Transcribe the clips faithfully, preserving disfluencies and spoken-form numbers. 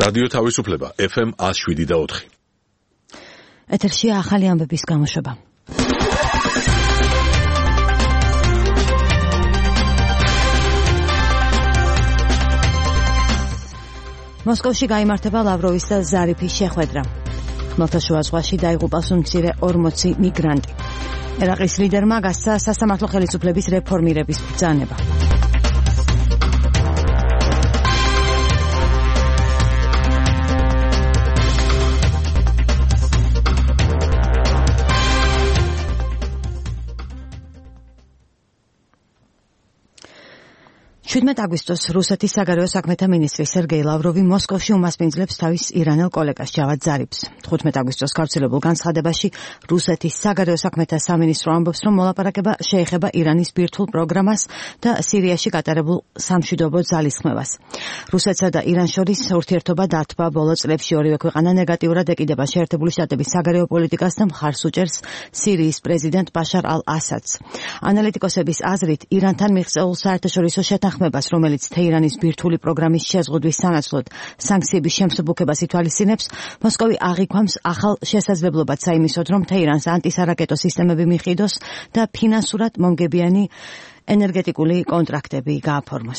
რადიო თავისუფლება ეფ ემ one oh seven და four. ეთერში ახალი ამბების გამოშვება. მოსკოვში გაიმართება ლავროვის და ზარიფის შეხვედრა. ხმელთაშუა ზღვაში დაიღუპა სულ ორმოცი მიგრანტი. ერაყის ლიდერმა გასცა სასამართლო ხელისუფლების რეფორმირების ბრძანება. შვიდმეტ აგვისტოს რუსეთის საგარეო საქმეთა მინისტრი სერგეი ლავროვი მოსკოვში უმასპინძლებს თავის ირანელ კოლეგას ჯავად ზარიფს. თხუთმეტ აგვისტოს გავრცელებულ განცხადებაში რუსეთის საგარეო საქმეთა სამინისტრო ამბობს, რომ მოლაპარაკება შეეხება ირანის ბირთვულ პროგრამას და სირიაში გატარებულ სამშვიდობო ძალისხმევას. რუსეთსა და ირანს შორის ურთიერთობა დათბა ბოლო წლებში ორივე ქვეყანა ნეგატიურად ეკიდება შეერთებული შტატების საგარეო პოლიტიკას და მხარს უჭერს სირიის პრეზიდენტ ბაშარ ალ-ასადს. ანალიტიკოსების აზრით, ირანთან მიღწეულ საერთაშორისო შეთანხმებას, რომელიც თეირანის ბირთვული პროგრამის შეზღუდვის სანაცვლოდ სანქციების შემსუბუქებას ითვალისწინებს, მოსკოვი აღიქვამს ახალ შესაძლებლობად საიმისოდ, რომ თეირანს ანტისარაკეტო სისტემები მიყიდოს და ფინანსურად მომგებიანი ენერგეტიკული კონტრაქტები გააფორმოს.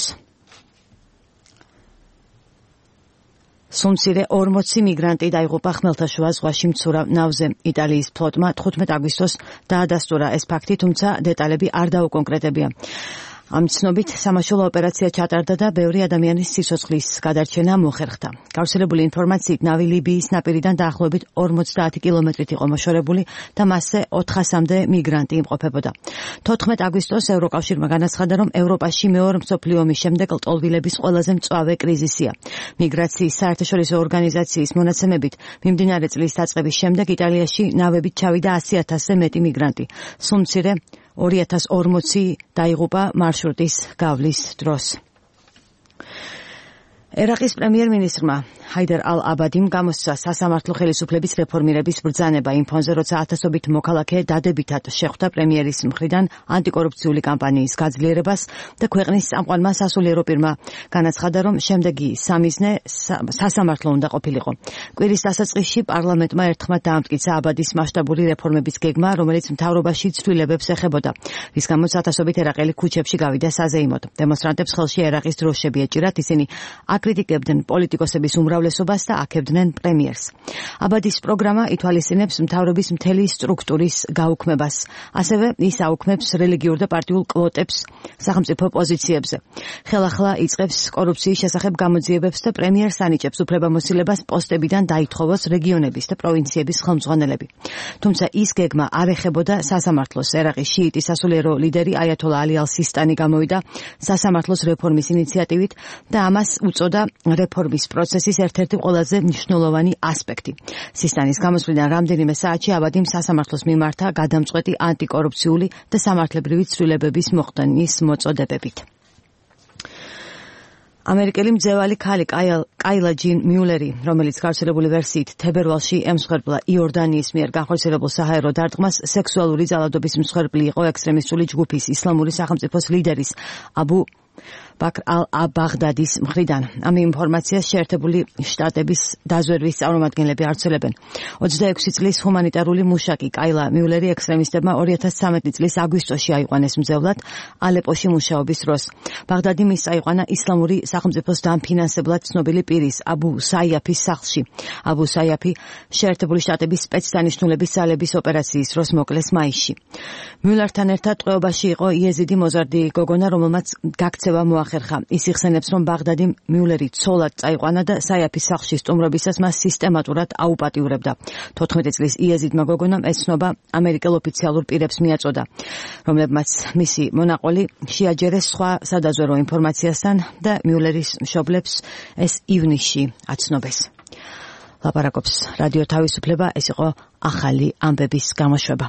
სულ ორმოცი მიგრანტი დაიღუპა ხმელთაშუა ზღვაში მცურავ ნავზე. იტალიის ფლოტმა თხუთმეტ აგვისტოს დაადასტურა ეს ფაქტი, თუმცა დეტალები არ დაუკონკრეტებია. ამ ცნობით სამაშველო ოპერაცია ჩატარდა და ბევრი ადამიანის სიცოცხლის გადარჩენა მოხერხდა. გავრცელებული ინფორმაციით, ნავი ლიბიის ნაპირიდან დაახლოებით ორმოცდაათი კილომეტრით იყო მოშორებული და მასზე ოთხასამდე მიგრანტი იმყოფებოდა. თოთხმეტ აგვისტოს ევროკავშირმა განაცხადა, რომ ევროპაში მეორე მსოფლიო ომის შემდეგ ლტოლვილების ყველაზე მწვავე კრიზისია. მიგრაციის საერთაშორისო ორგანიზაციის მონაცემებით, მიმდინარე წლის დაწყების შემდეგ იტალიაში ნავებით ჩავიდა ასი ათასზე მეტი მიგრანტი. სულ მცირე ორი ათას ორმოცი დაიღუპა მარშრუტის გავლის დროს. ერაყის პრემიერ-მინისტრმა ჰაიდარ ალ-აბადიმ გამოსცა სასამართლო ხელისუფლების რეფორმირების ბრძანება იმ ფონზე, როცა ათასობით მოქალაქე დადებითად შეხვდა პრემიერის მხრიდან ანტიკორუფციული კამპანიის გაძლიერებას და ქვეყნის წამყვანმა სასულიერო პირმა განაცხადა, რომ შემდეგი სამიზნე სასამართლო უნდა ყოფილიყო. კვირის დასაწყისში პარლამენტმა ერთხმად დაამტკიცა აბადის მასშტაბური რეფორმების გეგმა, რომელიც მთავრობაში ცვლილებებს ეხებოდა, რის გამოც ათასობით ერაყელი ქუჩებში გავიდა საზეიმოდ. დემონსტრანტებს ხელში ერაყის დროშები ეჭირათ, ისინი აკრიტიკებდნენ პოლიტიკოსების უმრავლესობას და აქებდნენ პრემიერს. აბადის პროგრამა ითვალისწინებს მთავრობის მთელი სტრუქტურის გაუქმებას. ასევე ის აუქმებს რელიგიურ და პარტიულ კვოტებს სახელმწიფო პოზიციებზე. ხელახლა იწყებს კორუფციის შესახებ გამოძიებებს და პრემიერს ანიჭებს უფლებამოსილებას პოსტებიდან დაითხოვოს რეგიონების და პროვინციების ხელმძღვანელები. თუმცა ის გეგმა არ ეხებოდა სასამართლოს. ერაყის შიიტი სასულიერო ლიდერი აიათოლა ალი ალ-სისტანი გამოვიდა სასამართლოს რეფორმის ინიციატივით და ამას უწოდა რეფორმის პროცესის ერთ-ერთი ყველაზე მნიშვნელოვანი ასპექტი. სისტანის გამოსვლიდან რამდენიმე საათში აბადიმ სასამართლოს მიმართა გადამწყვეტი ანტიკორუფციული და სამართლებრივი ცვლილებების მოხდენის მოწოდებებით. ამერიკელი მძევალი ქალი კაილა ჯინ მიულერი, რომელიც გავრცელებული ვერსიით თებერვალში ემსხვერპლა იორდანიის მიერ განხორციელებულ საჰაერო დარტყმას, სექსუალური ძალადობის მსხვერპლი იყო ექსტრემისტული ჯგუფის ისლამური სახელმწიფოს ლიდერის აბუ ბაქრ ალ-ბაღდადის მხრიდან. ამ ინფორმაციას შეერთებული შტატების დაზვერვის წარმომადგენლები ავრცელებენ. ოცდაექვსი წლის ჰუმანიტარული მუშაკი კაილა მიულერი ექსტრემისტებმა ორი ათას ცხრამეტი წლის აგვისტოში აიყვანეს მძევლად ალეპოში მუშაობის დროს. ბაღდადი მის აიყვანა ისლამური სახელმწიფოს დამფინანსებლად ცნობილი პირის აბუ საიაფის სახლში. აბუ საიაფი შეერთებული შტატების სპეცდანიშნულების ძალების ოპერაციის დროს მოკლეს მაისში. მიულერთან ერთად ტყვეობაში იყო იეზიდი მოზარდი გოგონა, რომელმაც გაქცევა მოახერხა. ის იხსენებს, რომ ბაღდადი მიულერი ცოლად წაიყვანა და საიაფის სახლში სტუმრობისას მას სისტემატურად აუპატიურებდა. თოთხმეტი წლის იეზიდმა გოგონამ ეს ცნობა ამერიკელ ოფიციალურ პირებს მიაწოდა, რომლებმაც მისი მონაყოლი შეაჯერეს სხვა სადაზვერვო ინფორმაციასთან და მიულერის მშობლებს ეს ივნისში აცნობეს. ლაპარაკობს რადიო თავისუფლება, ეს იყო ახალი ამბების გამოშვება.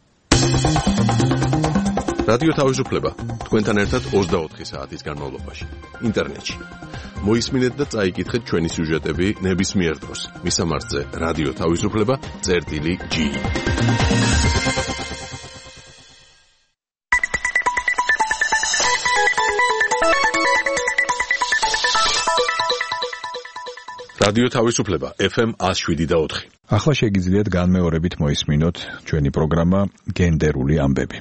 რადიო თავისუფლება თქვენთან ერთად ოცდაოთხი საათის განმავლობაში ინტერნეტში. მოისმინეთ და წაიკითხეთ ჩვენი სიუჟეტები ნებისმიერ დროს. მისამართზე რადიო თავისუფლება წერტილი ჯი. რადიო თავისუფლება ეფ ემ one oh seven და four. ახლა შეგიძლიათ განმეორებით მოისმინოთ ჩვენი პროგრამა გენდერული ამბები.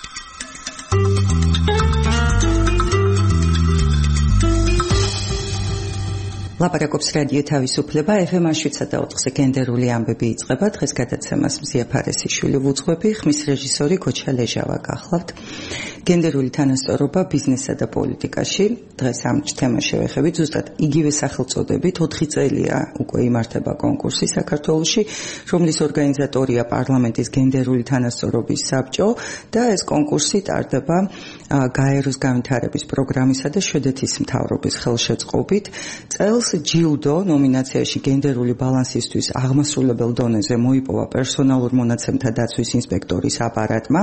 ლაპარაკობს რადიო თავისუფლება ეფ ემ one oh seven და four-ზე გენდერული ამბები იწყება. დღეს გადაცემას მზია ფარესიშვილი ვუძღვები, ხმის რეჟისორი ქოჩა ლეჟავა გახლავთ. გენდერული თანასწორობა ბიზნესსა და პოლიტიკაში. დღეს ამ თემას შევეხებით, ზუსტად იგივე სახელწოდებით ოთხი წელია უკვე იმართება კონკურსი საქართველოში, რომლის ორგანიზატორია პარლამენტის გენდერული თანასწორობის საბჭო და ეს კონკურსი ტარდება გაეროს განვითარების პროგრამისა და შვედეთის მთავრობის ხელშეწყობით. წელს ჯილდო ნომინაციაში გენდერული ბალანსისთვის აღმასრულებელ დონეზე მოიპოვა პერსონალურ მონაცემთა დაცვის ინსპექტორის აპარატმა.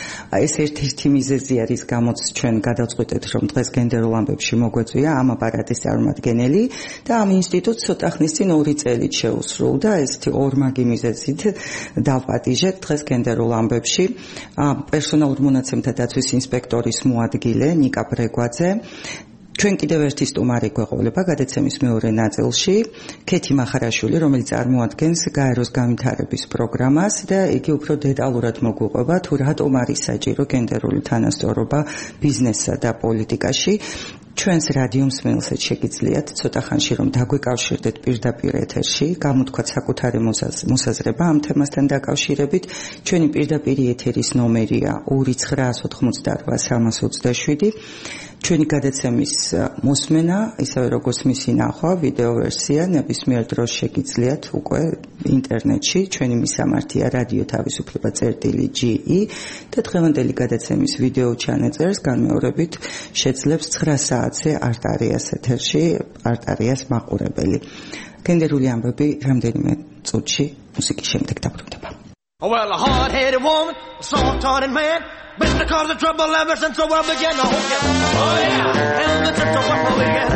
ეს ერთ-ერთი მიზეზია, რის გამოც ჩვენ გადავწყვიტეთ, რომ დღეს გენდერულ ამბებში მოგვეწვია ამ აპარატის წარმომადგენელი და ამ ინსტიტუტს ცოტა ხნის წინ ორი წელით შეუსრულდა. ესეთი ორმაგი მიზეზით დავპატიჟეთ დღეს გენდერულ ამბებში პერსონალურ მონაცემთა დაცვის ინსპექტორის მოადგილე ნიკა ბრეგვაძე. ჩვენ კიდევ ერთი სტუმარი გვეყოლება გადაცემის მეორე ნაწილში, ქეთი მახარაშვილი, რომელიც წარმოადგენს გაეროს განვითარების პროგრამას და იგი უფრო დეტალურად მოგვიყვება თუ რატომ არის საჭირო გენდერული თანასწორობა ბიზნესსა და პოლიტიკაში. ჩვენს რადიო მსმენელსაც შეგიძლიათ ცოტა ხანში რომ დაგვეკავშირდეთ პირდაპირ ეთერში, გამოთქვათ საკუთარი მოსაზრება ამ თემასთან დაკავშირებით. ჩვენი პირდაპირი ეთერის ნომერია ორი ცხრა ოთხმოცდაოთხ სამას ოცდაშვიდი. ჩვენი გადაცემის მოსმენა, ისევე როგორც მისი ნახვა, ვიდეო ვერსია ნებისმიერ დროს შეგიძლიათ უკვე ინტერნეტში. ჩვენი მისამართია რადიო თავისუფლება წერტილი ჯი ი და დღევანდელი გადაცემის ვიდეო ჩანაწერს განმეორებით შეძლებს ცხრა საათზე არტარიას ეთერში, არტარიას მაყურებელი. გენდერული ამბები რამდენიმე წუთში მუსიკის შემდეგ დაბრუნდება. Oh, well, a hard-headed woman, a soft-hearted man, been the cause of trouble ever since the world began. Oh, yeah, oh, yeah, ever since the world began.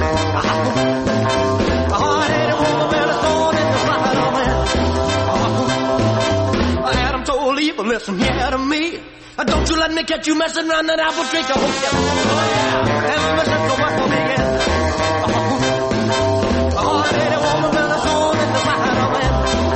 A hard-headed woman, been a thorn in the side of man. Adam told Eve, listen here to me. Don't you let me catch you messing around that apple tree. Oh, yeah, oh, yeah, ever since the world began. A hard-headed woman, been a thorn in the side of man.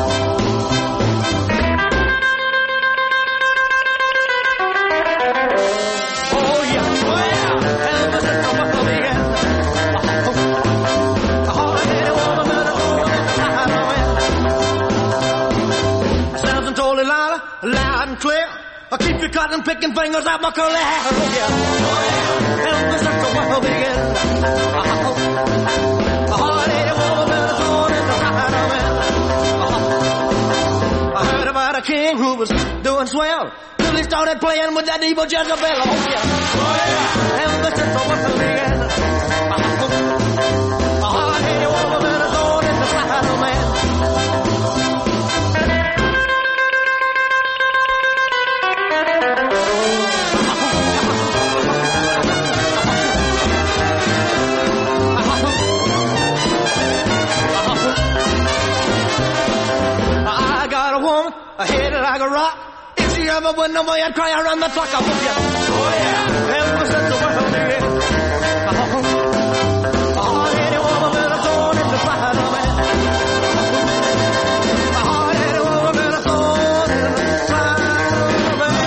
Loud and clear, I keep you cutting, picking fingers out my curly hair. Oh yeah, oh yeah, ever since the world began. A hard-headed woman been a thorn in the side of man. I heard about a king who was doing swell till he started playing with that evil Jezebel. Oh yeah, oh yeah, ever since the world began. A hard-headed woman been a thorn in the side of man. I hit it like a rock. If she ever went no more, I'd cry around the clock. Oh yeah, oh yeah, ever since the world began. A hard-headed woman been a thorn in the side of man. A hard-headed woman been a thorn in the side of man.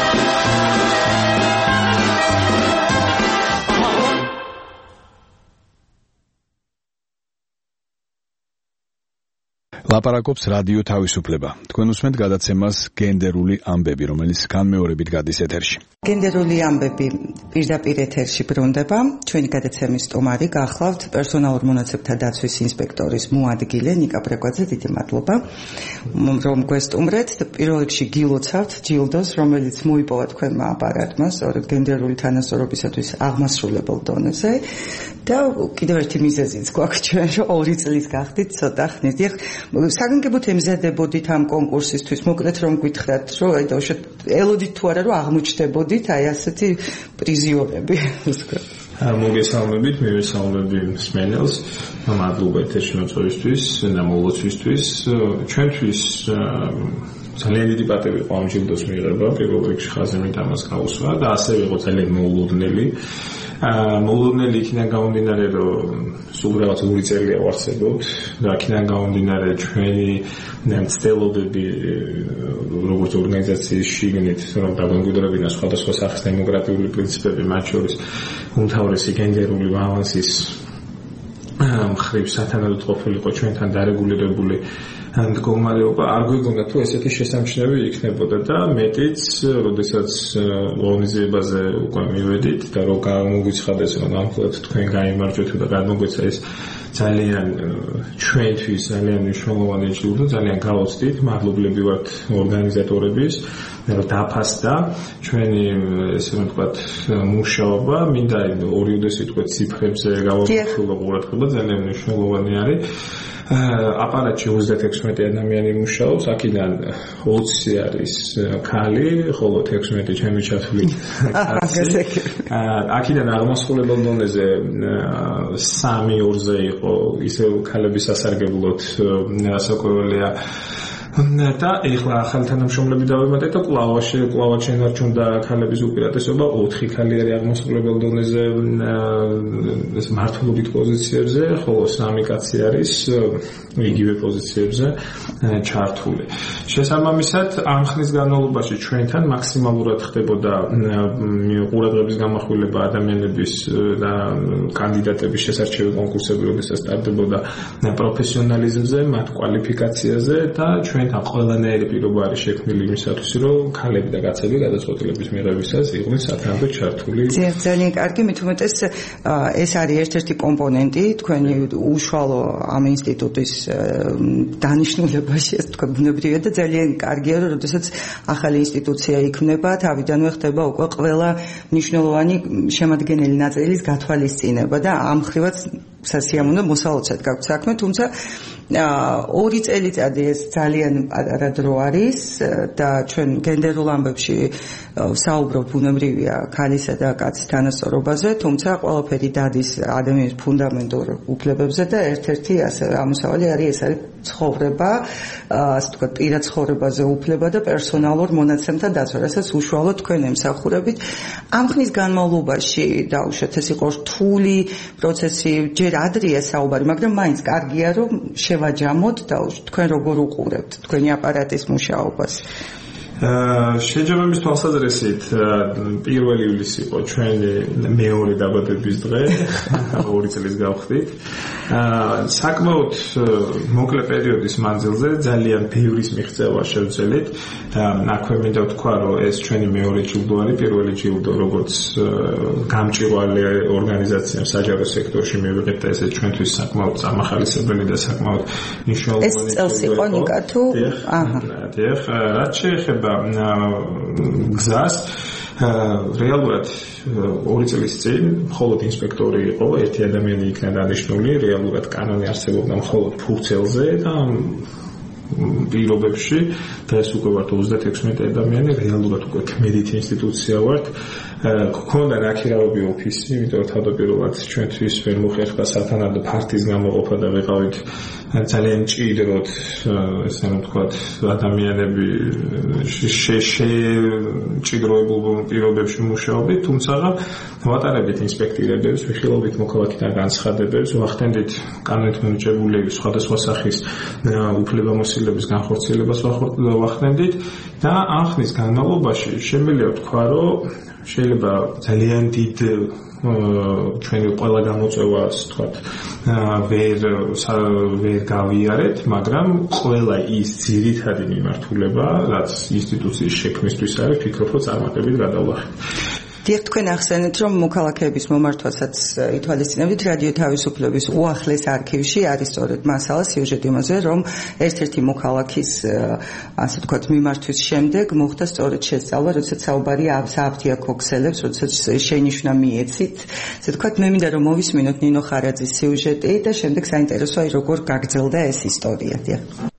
ლაპარაკობს რადიო თავისუფლება. თქვენ უსმენთ გადაცემას გენდერული ამბები, რომელიც განმეორებით გადის ეთერში. გენდერული ამბები პირდაპირ ეთერში ბრუნდება. ჩვენი გადაცემის სტუმარი გახლავთ პერსონალურ მონაცემთა დაცვის ინსპექტორის მოადგილე ნიკა ბრეგვაძე. დიდი მადლობა რომ გვესტუმრეთ და პირველ რიგში გილოცავთ ჯილდოს, რომელიც მოიპოვა თქვენმა აპარატმა სწორედ გენდერული თანასწორობისათვის აღმასრულებელ დონეზე და კიდევ ერთი მიზეზიც გვაქვს ჩვენ, რომ ორი წლის გახდით ცოტა ხნით. საგანგებოდ ემზადებოდით ამ კონკურსისთვის, მოკლედ რომ გითხრათ, რომ აი დაუშვათ ელოდით თუ არა რომ აღმოჩნდებოდით აი ასეთი პრიზიორები. მოგესალმებით, მივესალმები მსმენელს, მადლობა ეთერში მოწვევისთვის და მოლოცვისთვის. ჩვენთვის ძალიან დიდი პატივი იყო ამ ჯილდოს მიღება, პირველ რიგში ხაზიმით ამას გაუსვა და ასევე იყო ძალიან მოულოდნელი. აა მოულოდნელი იქიდან გამომდინარე, რომ სულ რაღაც ორი წელია ვარსებობთ და აქედან გამომდინარე ჩვენი მცდელობები როგორც ორგანიზაციის შიგნით, რომ დაგვემკვიდრებინა სხვადასხვა სახის დემოკრატიული პრინციპები, მათ შორის უმთავრესი გენდერული ბალანსის მხრივ სათანადოდ ყოფილიყო ჩვენთან დარეგულირებული მდგომარეობა, არ გვეგონა თუ ესეთი შესამჩნევი იქნებოდა და მეტიც, როდესაც ორგანიზებაზე უკვე მივედით და რომ გამოგვიცხადეს, რომ ამხელად თქვენ გაიმარჯვეთ და გადმოგვეცა ეს ძალიან ჩვენთვის ძალიან მნიშვნელოვანი ჯილდო, ძალიან გავოცდით, მადლობლები ვართ ორგანიზატორების, რომ დაფასდა ჩვენი ესე ვთქვათ მუშაობა, მინდა ორი უდესიტყვე ციფრებზე გავაკეთო ყურადღება, ძალიან მნიშვნელოვანი არის. აპარატში ოცდათექვსმეტი ადამიანი მუშაობს, აქედან ოცი არის ქალი, ხოლო თექვსმეტი ჩემი ჩათვლით კაცი. აქედან აღმასრულებელ დონეზე სამი ორზე იყო ისევ ქალების სასარგებლოდ საკვებელია და ეხლა ახალი თანამშრომლები დავემატეთ და კლავაში კლავად შენარჩუნდა ქალების უპირატესობა, ოთხი ქალი არის აღმასრულებელ დონეზე ეს მართლობით პოზიციებზე, ხოლო სამი კაცი არის იგივე პოზიციებზე ჩართული. შესაბამისად, ამ ხნის განმავლობაში ჩვენთან მაქსიმალურად ხდებოდა ყურადღების გამახვილება ადამიანების და კანდიდატების შესარჩევი კონკურსები, როდესაც ტარდებოდა პროფესიონალიზმზე, მათ კვალიფიკაციაზე და ჩვენ თან ყველანაირი პირობა არის შექმნილი იმისათვის, რომ ქალები და კაცები გადაწყვეტილების მიღებისას იყვნენ სათანადოდ ჩართული. ძალიან კარგი, მით უმეტეს ეს არის ერთ-ერთი კომპონენტი თქვენი უშუალო ამ ინსტიტუტის დანიშნულებაში, ასე თქვა, ბუნებრივია და ძალიან კარგია, რომ როდესაც ახალი ინსტიტუცია იქმნება, თავიდანვე ხდება უკვე ყველა მნიშვნელოვანი შემადგენელი ნაწილის გათვალისწინება და ამ ხრივაც სასიამოვნო მოსალოცად გაქვთ საქმე, თუმცა ორი წელიწადი ეს ძალიან პატარა დრო არის და ჩვენ გენდერულ ამბებში საუბრობთ ბუნებრივია ქალისა და კაცის თანასწორობაზე, თუმცა ყველაფერი დადის ადამიანის ფუნდამენტურ უფლებებზე და ერთ-ერთი ასევე ამოსავალი არის ეს არის ცხოვრება, ასე ვთქვათ, პირად ცხოვრებაზე უფლება და პერსონალურ მონაცემთა დაცვა, რასაც უშუალოდ თქვენ ემსახურებით. ამ ხნის განმავლობაში დაუშვათ ეს იყო რთული პროცესი, ჯერ ადრეა საუბარი, მაგრამ მაინც კარგია რომ შევაჯამოთ და თქვენ როგორ უყურებთ თქვენი აპარატის მუშაობას. შეჯამების თვალსაზრისით პირველი ივლისი იყო ჩვენი მეორე დაბადების დღე, ორი წლის გავხდით. საკმაოდ მოკლე პერიოდის მანძილზე ძალიან ბევრის მიღწევა შევძელით. აქვე მინდა ვთქვა, რომ ეს ჩვენი მეორე ჯილდო არის, პირველი ჯილდო, როგორც გამჭვირვალე ორგანიზაციამ საჯარო სექტორში მივიღეთ და ესე ჩვენთვის საკმაოდ წამახალისებელი და საკმაოდ მნიშვნელოვანი. ეს წელს იყო ნიკა თუ? აჰა. დიახ, რაც შეეხება გზას რეალურად ორი წლის წინ მხოლოდ ინსპექტორი იყო, ერთი ადამიანი იქნა დანიშნული, რეალურად კანონი არსებობდა მხოლოდ ფურცელზე და პირობებში დღეს უკვე ვართ ოცდათექვსმეტი ადამიანი, რეალურად უკვე კმედითი ინსტიტუცია ვართ. გქონდა ნაქირავები ოფისი, იმიტომ რომ თავდაპირველად ჩვენთვის ვერ მოხერხდა სათანადო ფართის გამოყოფა და ვიყავით ძალიან ჭიდროდ, ესე რომ ვთქვათ, ადამიანები შეჭიდროებულ პირობებში მუშაობდით, თუმცა ვატარებდით ინსპექტირებებს, ვიხილავდით მოქალაქეთა განცხადებებს, ვახდენდით კანონით მინიჭებული სხვადასხვა სახის უფლებამოსილების განხორციელებას ვახდენდით და ამ ხნის განმავლობაში შემიძლია ვთქვა, რომ შეიძლება ძალიან დიდ ჩვენი ყველა გამოწვევა, ასე ვთქვათ, ვერ ვერ გავიარეთ, მაგრამ ყველა ის ძირითადი მიმართულება, რაც ინსტიტუციის შექმნისთვის არის, ვფიქრობ, რომ წარმატებით გადავლახეთ. დიახ, თქვენ ახსენეთ, რომ მოქალაქეების მომართვასაც ითვალისწინებთ რადიო თავისუფლების უახლეს არქივში არის სწორედ მასალა სიუჟეტი იმაზე, რომ ერთ-ერთი მოქალაქის, ასე ვთქვათ, მიმართვის შემდეგ მოხდა სწორედ შესწავლა, როდესაც საუბარია სააფთიაქო ქსელებს, როდესაც შენიშვნა მიეცით. ასე ვთქვათ, მე მინდა რომ მოვისმინოთ ნინო ხარაძის სიუჟეტი და შემდეგ საინტერესოა როგორ გაგრძელდა ეს ისტორია. დიახ.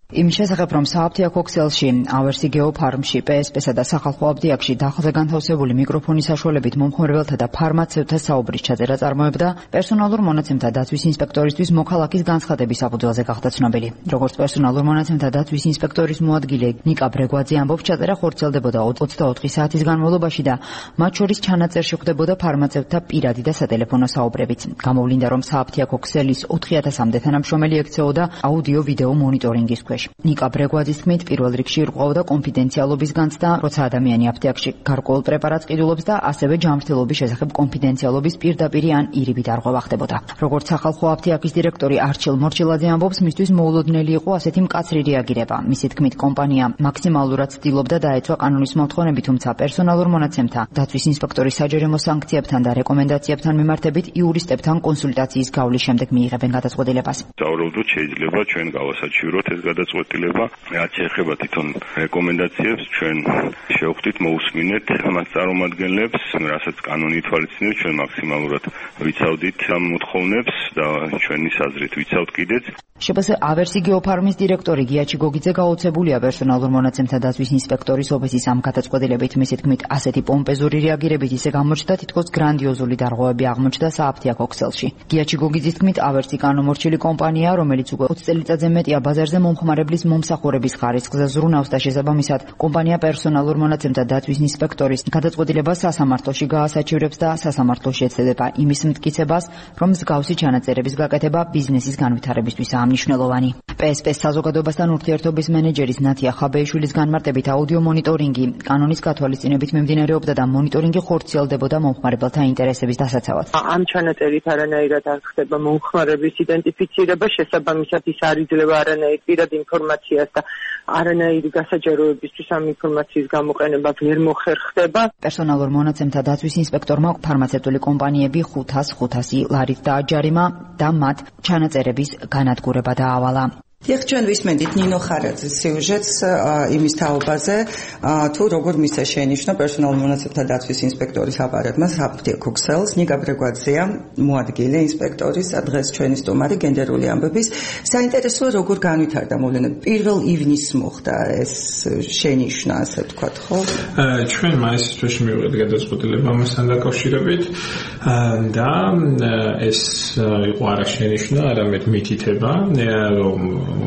იმის შესახებ, რომ სააფთიაქო ქსელში, ავერსი გეოფარმში, პე ეს პე-სა და სახალხო აფთიაქში დახლზე განთავსებული მიკროფონის საშუალებით მომხმარებელთა და ფარმაცევტთა საუბრის ჩაწერა წარმოებდა პერსონალურ მონაცემთა დაცვის ინსპექტორისთვის მოქალაქის განცხადების საფუძველზე გახდა ცნობილი. როგორც პერსონალურ მონაცემთა დაცვის ინსპექტორის მოადგილე ნიკა ბრეგვაძე ამბობს, ჩაწერა ხორციელდებოდა ოცდაოთხი საათის განმავლობაში და მათ შორის ჩანაწერში ხვდებოდა ფარმაცევტთა პირადი და სატელეფონო საუბრებიც. გამოვლინდა, რომ სააფთიაქო ქსელის ოთხი ათასამდე თანამშრომელი ექცეოდა აუდიო-ვიდეო მონიტორინგის ქვეშ. ნიკა ბრეგვაძის თქმით, პირველ რიგში ირღვეოდა კონფიდენციალობის განცდა, როცა ადამიანი აფთიაქში გარკვეულ პრეპარატს ყიდულობს და ასევე ჯანმრთელობის შესახებ კონფიდენციალობის პირდაპირი ან ირიბი დარღვევა ხდებოდა. როგორც სახალხო აფთიაქის დირექტორი არჩილ მორჩილაძე ამბობს, მისთვის მოულოდნელი იყო ასეთი მკაცრი რეაგირება. მისი თქმით, კომპანია მაქსიმალურად ცდილობდა დაეცვა კანონის მოთხოვნები, თუმცა პერსონალურ მონაცემთა დაცვის ინსპექტორის საჯერემო სანქციებთან და რეკომენდაციებთან მიმართებით იურისტებთან კონსულტაციის გავლის შემდეგ მიიღებენ გადაწყვეტილებას. დავუბრუნდოთ, შეიძლება ჩვენ გავასაჩივროთ ეს გადაწყვეტილება. რაც შეეხება თვითონ რეკომენდაციებს, ჩვენ შევხვდით, მოусმინეთ მას წარმომადგენლებს, რასაც კანონი ითვალისწინებს, ჩვენ მაქსიმალურად ვიცავდით ამ მოთხოვნებს და ჩვენი აზრით ვიცავთ კიდეც. შპს ავერსი გეოფარმის დირექტორი გიაჩი გოგიძე გაოცებულია პერსონალურ მონაცემთა დაცვის ინსპექტორის ოფისის ამ გადაწყვეტილებით. მისი თქმით, ასეთი პომპეზური რეაგირებით ისე გამოჩნდა, თითქოს გრანდიოზული დარღვევები აღმოჩნდა სააფთიაქო ქსელში. გიაჩი გოგიძის თქმით, ავერსი კანონმორჩილი კომპანია, რომელიც უკვე ოცი წელიწადზე მეტია ბაზარზე მომხმარებლის მომსახურების ხარისხზე ზრუნავს და შესაბამისად კომპანია პერსონალურ მონაცემთა დაცვის ინსპექტორის გადაწყვეტილებას სასამართლოში გაასაჩივრებს და სასამართლოში ეცდება იმის მტკიცებას, რომ მსგავსი ჩანაწერების გაკეთება ბიზნესის განვითარებისთვისაა მნიშვნელოვანი. პე ეს პე-ს საზოგადოებასთან ურთიერთობის მენეჯერის ნათია ხაბეიშვილის განმარტებით აუდიო მონიტორინგი კანონის გათვალისწინებით მიმდინარეობდა და მონიტორინგი ხორციელდებოდა მომხმარებელთა ინტერესების დასაცავად. ამ ჩანაწერით არანაირად არ ხდება მომხმარებლის იდენტიფიცირება, შესაბამისად ის არ იძლევა არანაირ პირად ინფორმაციას და არანაირი გასაჯაროებისთვის ამ ინფორმაციის გამოყენება ვერ მოხერხდება. პერსონალურ მონაცემთა დაცვის ინსპექტორმა ფარმაცევტული კომპანიები ხუთას ხუთასი ლარით დააჯარიმა და მათ ჩანაწერების განადგურება დაავალა. Ეხ ჩვენ ვისმენთ ნინო ხარაძის სიუჟეტს იმის თაობაზე, თუ როგორ მისცა შენიშნა პერსონალურ მონაცემთა დაცვის ინსპექტორის აპარატმა სააფთიაქო ქსელს. ნიკა ბრეგვაძეა მოადგილე ინსპექტორის, დღეს ჩვენი სტუმარი გენდერული ამბების. საინტერესოა როგორ განვითარდა მოვლენა. პირველ ივნისს მოხდა ეს შენიშვნა, ასე ვთქვათ, ხო? ჩვენ მაისის თვეში მივიღეთ გადაწყვეტილება ამასთან დაკავშირებით და ეს იყო არა შენიშვნა, არამედ მითითება, რომ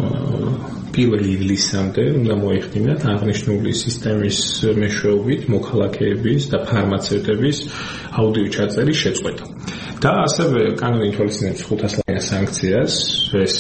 პირველ ივლისამდე უნდა მოიხდინათ აღნიშნული სისტემის მეშვეობით მოქალაქეების და ფარმაცევტების აუდიო ჩაწერის შეწყვეტა. და ასევე კანონი ითვალისწინებს ხუთას ლარიან სანქციას, ეს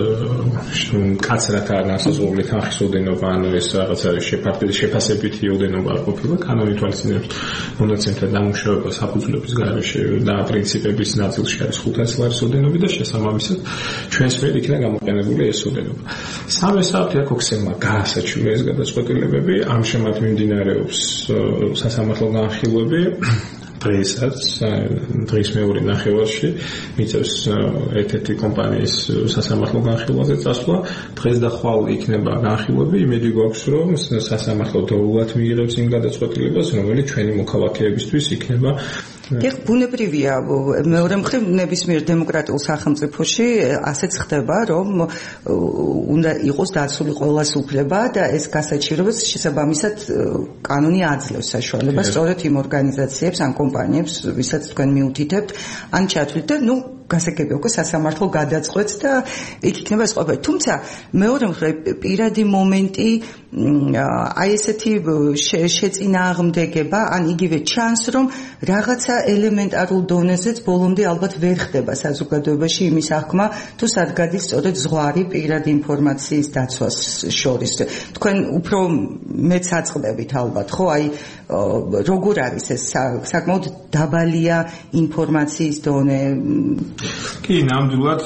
კაცრად არ ნასაზღვრული თანხის ოდენობა, ანუ ეს რაღაცა შეფასებითი ოდენობა არ ყოფილა. კანონი ითვალისწინებს მონაცემთა დამუშავებას საფუძვლების გარეშე და პრინციპების ნაწილში არის ხუთას ლარის ოდენობა და შესაბამისად ჩვენს მიერ იქნა გამოყენებული ეს ოდენობა. სამე სააფთიაქო ქსელმა გაასაჩივრა ეს გადაწყვეტილებები, ამჟამად მიმდინარეობს სასამართლო განხილვები. დღესაც დღის მეორე ნახევარში მიწევს ერთ-ერთი კომპანიის სასამართლო განხილვაზე წასვლა. დღეს და ხვალ იქნება განხილვები. იმედი გვაქვს, რომ სასამართლო დოულად მიიღებს იმ გადაწყვეტილებას, რომელიც ჩვენი მოქალაქეებისთვის იქნება. ეხ ბუნებრივია მეორე მხრივ ნებისმიერ დემოკრატიულ სახელმწიფოში ასეც ხდება, რომ უნდა იყოს დაცული ყველას უფლება და ეს გასაჩივრებას შესაბამისად კანონი აძლევს საშუალებას სწორედ იმ ორგანიზაციებს ან კომპანიებს, ვისაც თქვენ მიუთითებთ, ან ჩათვლით და ნუ გასაგები უკვე სასამართლო გადაწყვეტს და იქ იქნება ეს ყველაფერი. თუმცა მეორე მხრივ პირადი მომენტი აი ესეთი შეწინააღმდეგება, ან იგივე ჩანს, რომ რაღაცა ელემენტარულ დონეზეც ბოლომდე ალბათ ვერ ხდება საზოგადოებაში იმის აღქმა, თუ სად გადის სწორედ ზღვარი პირადი ინფორმაციის დაცვას შორის. თქვენ უფრო მეც აწყდებით ალბათ, ხო? აი როგორ არის ეს საკმაოდ დაბალია ინფორმაციის დონე? კი, ნამდვილად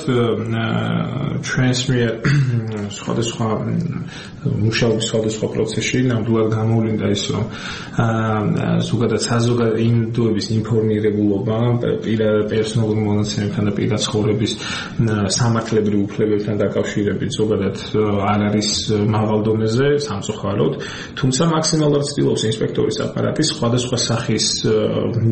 ჩვენს მიერ სხვადასხვა მუშაობის სხვადასხვა პროცესში ნამდვილად გამოვლინდა ის, რომ ზოგადად საზოგადოების ინფორმირებულობა პერსონალურ მონაცემებთან და პირად ცხოვრების სამართლებრივ უფლებებთან დაკავშირებით ზოგადად არ არის მაღალ დონეზე სამწუხაროდ, თუმცა მაქსიმალურად ცდილობს ინსპექტორის აპარატი სხვადასხვა სახის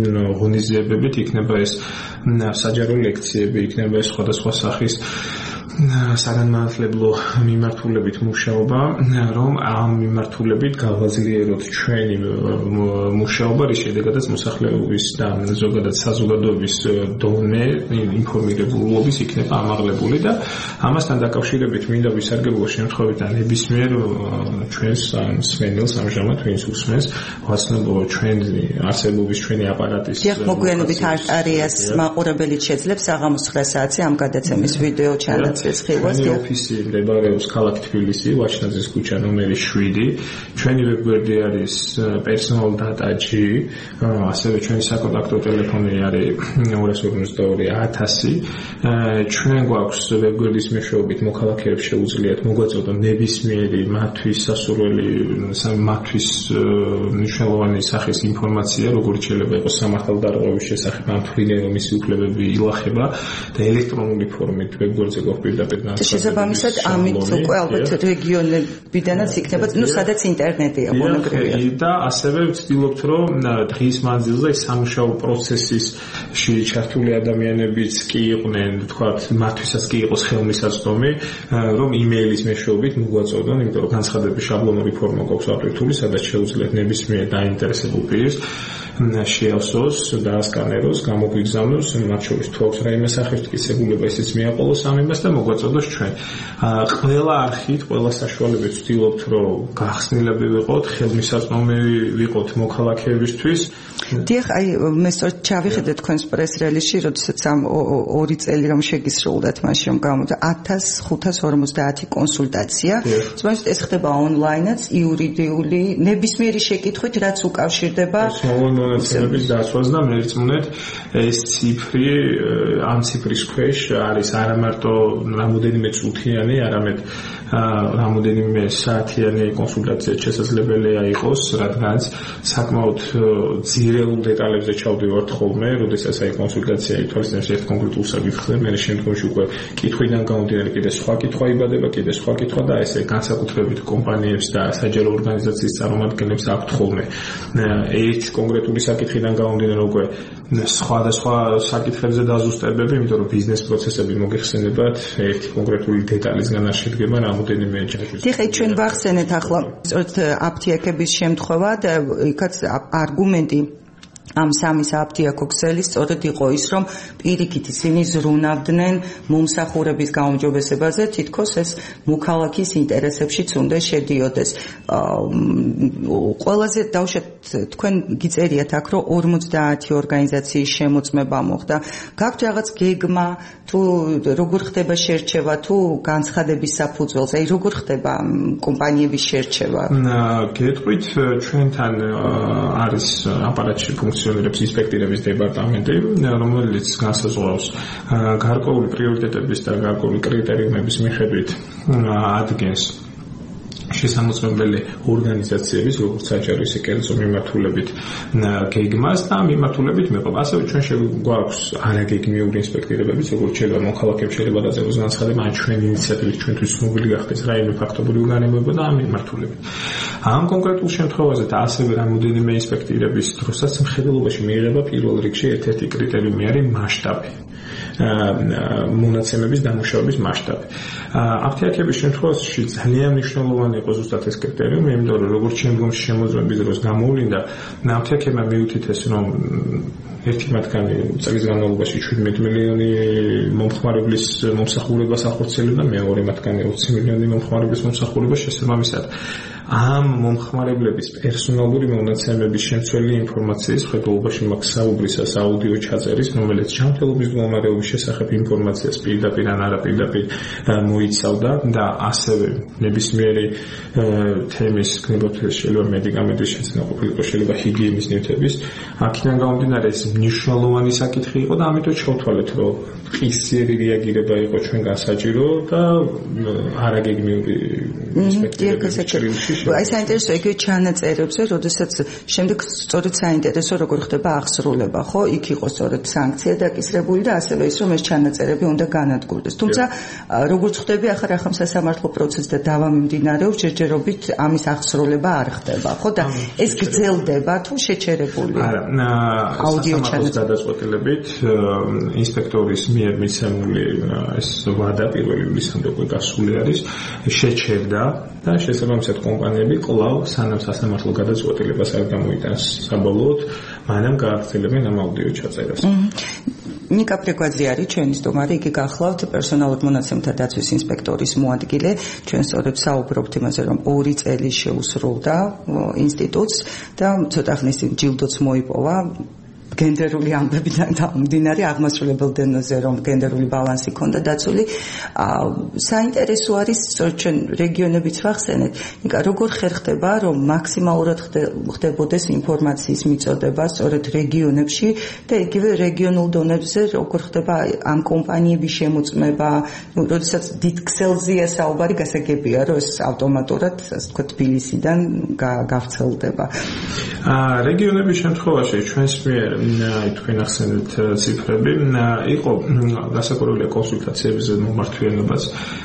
ღონისძიებებით, იქნება ეს საჯარო ლექციები, იქნება ეს სხვადასხვა სახის საგანმანათლებლო მიმართულებით მუშაობა, რომ ამ მიმართულებით გავაძლიეროთ ჩვენი მუშაობა, რის შედეგადაც მოსახლეობის და ზოგადად საზოგადოების დონე ინფორმირებულობის იქნება ამაღლებული და ამასთან დაკავშირებით მინდა ვისარგებლო შემთხვევით ნებისმიერ ჩვენს მსმენელს ამჟამად ვინც უსმენს ვაცნობ ჩვენი არსებობის ჩვენი აპარატის დიახ, მოგვიანებით არტარიას მაყურებელი შეძლებს საღამოს ცხრა საათზე ამ გადაცემის ვიდეო ჩანაცვლეს ხილვას. ჩვენი ოფისი მდებარეობს ქალაქ თბილისი, ვაჩნაძის ქუჩა ნომერი შვიდი. ჩვენი ვებგვერდი არის personal data g, ასევე ჩვენი საკონტაქტო ტელეფონი არის ორი ორმოცდა ორი ათასი. ჩვენ გვაქვს ვებგვერდის მეშვეობით მოქალაქეებს შეუძლიათ მოგვაწოდონ ნებისმიერი მათთვის სასურველი მათთვის მნიშვნელოვანი სახის ინფორმაცია, როგორც შეიძლება იყოს სამართალდარღვევის შესახებ, ამ თვლიან რომ მისი უფლებები ილახება და ელექტრონული ფორმით ვებგვერდზე გვპირდაპირ განსხვავებული. შესაბამისად, ამით უკვე ალბათ რეგიონებიდანაც იქნება, ну, სადაც ინტერნეტია მონოგრევია. და ასევე ვცდილობთ, რომ დღის მანძილზე სამუშაო პროცესში ჩართული ადამიანებიც კი იყვნენ, თქვათ, მათთვისაც კი იყოს ხელმისაწვდომი, რომ იმეილის მეშვეობით მოგვაწოდონ, იმიტომ რომ განცხადების შაბლონური ფორმა გვაქვს აპრიტული, სადაც შეუძლიათ ნებისმიერ დაინტერესებულ პირს შეავსოს და ასკანეროს, გამოგვიგზავნოს, მათ შორის თუ აქვს რაიმე სახის მტკიცებულება, ისიც მიაყოლოს ამ იმას და მოგვაწოდოს ჩვენ. ყველა არხით, ყველა საშუალებით ვცდილობთ, რომ გახსნილები ვიყოთ, ხელმისაწვდომი ვიყოთ მოქალაქეებისთვის. დიახ, აი მე სწორედ ჩავიხედე თქვენს პრეს-რელიზში, როდესაც ამ ორი წელი რომ შეგისრულდათ მაშინ რომ გამოდგა ათას ხუთას ორმოცდაათი კონსულტაცია. თუმცა ეს ხდება ონლაინაც, იურიდიული, ნებისმიერი შეკითხვით, რაც უკავშირდება მონაცემების დაცვას და მერწმუნეთ ეს ციფრი ამ ციფრის ქვეშ არის არა მარტო რამოდენიმე წუთიანი, არამედ რამოდენიმე საათიანი კონსულტაცია შესაძლებელია იყოს, რადგანაც საკმაოდ ძირეულ დეტალებზე ჩავდივართ ხოლმე, როდესაც აი კონსულტაცია ითვალისწინებს ერთ კონკრეტულ საკითხზე, მე შემდგომში უკვე კითხვიდან გამომდინარე კიდე სხვა კითხვა იბადება, კიდე სხვა კითხვა და ესე განსაკუთრებით კომპანიებს და საჯარო ორგანიზაციის წარმომადგენლებს აქვთ ხოლმე ერთ კონკრეტული საკითხიდან გამომდინარე უკვე სხვადასხვა საკითხებზე დაზუსტებები, იმიტომ რომ ბიზნეს პროცესები მოგეხსენებათ ერთი კონკრეტული დეტალისგან არ შედგება რამოდენიმე ჯაჭვი. დიახ, ჩვენ ვახსენეთ ახლა სწორედ აფთიაქების შემთხვევა და იქაც არგუმენტი ამ სამი აფთიაქო ქსელი სწორედ იყო ის, რომ პირიქით ისინი ზრუნავდნენ მომსახურების გაუმჯობესებაზე, თითქოს ეს მოქალაქის ინტერესებშიც უნდა შედიოდეს. ყველაზე დავუშვათ თქვენ გიწერიათ აქ, რომ ორმოცდაათი ორგანიზაციის შემოწმება მოხდა. გაქვთ რაღაც გეგმა, თუ როგორ ხდება შერჩევა, თუ განცხადების საფუძველზე, აი როგორ ხდება კომპანიების შერჩევა? გეტყვით, ჩვენთან არის აპარატში ფუნქციონირებს ინსპექტირების დეპარტამენტი, რომელიც განსაზღვრავს გარკვეული პრიორიტეტების და გარკვეული კრიტერიუმების მიხედვით ადგენს შესამოწმებელი ორგანიზაციების, როგორც საჯარო ისე კერძო მიმართულებით გეგმას და მიმართულებით მეყობა. ასევე ჩვენ შეგვაქვს არაგეგმიური ინსპექტირებებიც, როგორც შეიძლება მოქალაქეებს შეიძლება დაწეროს განცხადება, ან ჩვენ ინიციატივით ჩვენთვის ცნობილი გახდეს რაიმე ფაქტობრივი განმეორება და ამ მიმართულებით. ამ კონკრეტულ შემთხვევაზე და ასევე რამოდენიმე ინსპექტირების დროსაც მხედველობაში მიიღება პირველ რიგში ერთ-ერთი კრიტერიუმი არის მასშტაბი. მონაცემების დამუშავების მასშტაბი. აფთიაქების შემთხვევაში ძალიან მნიშვნელოვანი იყო ზუსტად ეს კრიტერიუმი, იმიტომ რომ როგორც შემდგომში შემოწმების დროს გამოვლინდა, აფთიაქებმა მიუთითეს, რომ ერთი მათგანი წლის განმავლობაში შვიდმეტი მილიონი მომხმარებლის მომსახურებას ახორციელებდა, მეორე მათგანი ოცი მილიონი მომხმარებლის მომსახურებას შესაბამისად. ამ მომხმარებლების პერსონალური მონაცემების შემცველი ინფორმაციის ხედულობაში მაქვს საუბრისას აუდიო ჩაწერის, რომელიც ჯანმრთელობის მდგომარეობის შესახებ ინფორმაციას პირდაპირ ან არაპირდაპირ მოიცავდა და ასევე ნებისმიერი თემის გნებოთვლის შეიძლება მედიკამენტის შეცდომა ყოფილიყო, შეიძლება ჰიგიენის ნივთების. აქედან გამომდინარე ეს მნიშვნელოვანი საკითხი იყო და ამიტომ ჩავთვალეთ, რომ ხისიერი რეაგირება იყო ჩვენგან საჭირო და არაგეგმიური ინსპექტირების აი საინტერესო იგივე ჩანაწერებზე, როდესაც შემდეგ სწორედ საინტერესო როგორ ხდება აღსრულება, ხო? იქ იყო სწორედ სანქცია დაკისრებული და ასევე ის რომ ეს ჩანაწერები უნდა განადგურდეს. თუმცა როგორც ხდები ახლა რახან სასამართლო პროცესი და დავა მიმდინარეობს, ჯერჯერობით ამის აღსრულება არ ხდება, ხო? და ეს გრძელდება თუ შეჩერებული? არა, აუდიო ჩანაწერი გადაწყვეტილებით ინსპექტორის მიერ მიცემული ეს ვადა პირველი ივლისამდე უკვე გასული არის, შეჩერდა და შესაბამისად კომპანიები კვლავ სანამ სასამართლო გადაწყვეტილებას არ გამოიტანს საბოლოოდ, მანამ გააგრძელებენ ამ აუდიო ჩაწერას. ნიკა პრეკვაძე არის ჩვენი სტუმარი, იგი გახლავთ პერსონალურ მონაცემთა დაცვის ინსპექტორის მოადგილე. ჩვენ სწორედ საუბრობთ იმაზე, რომ ორი წელი შეუსრულდა ინსტიტუტს და ცოტა ხნის წინ ჯილდოც მოიპოვა გენდერული ამბებიდან დამდინარე აღმასრულებელ დონეზე, რომ გენდერული ბალანსი ქონდა დაცული. საინტერესო არის ჩვენ რეგიონებიც ვახსენეთ, ნიკა როგორ ხერხდება, რომ მაქსიმალურად ხდებოდეს ინფორმაციის მიწოდება სწორედ რეგიონებში და იგივე რეგიონულ დონეზე როგორ ხდება ამ კომპანიების შემოწმება, როდესაც დიდ ქსელზეა საუბარი, გასაგებია, რომ ეს ავტომატურად, ასე ვთქვათ, თბილისიდან გავრცელდება. რეგიონების შემთხვევაში ჩვენს მიერ აი თქვენ ახსენეთ ციფრები, იყო გასაკურველი კონსულტაციების მომართვიანობაც.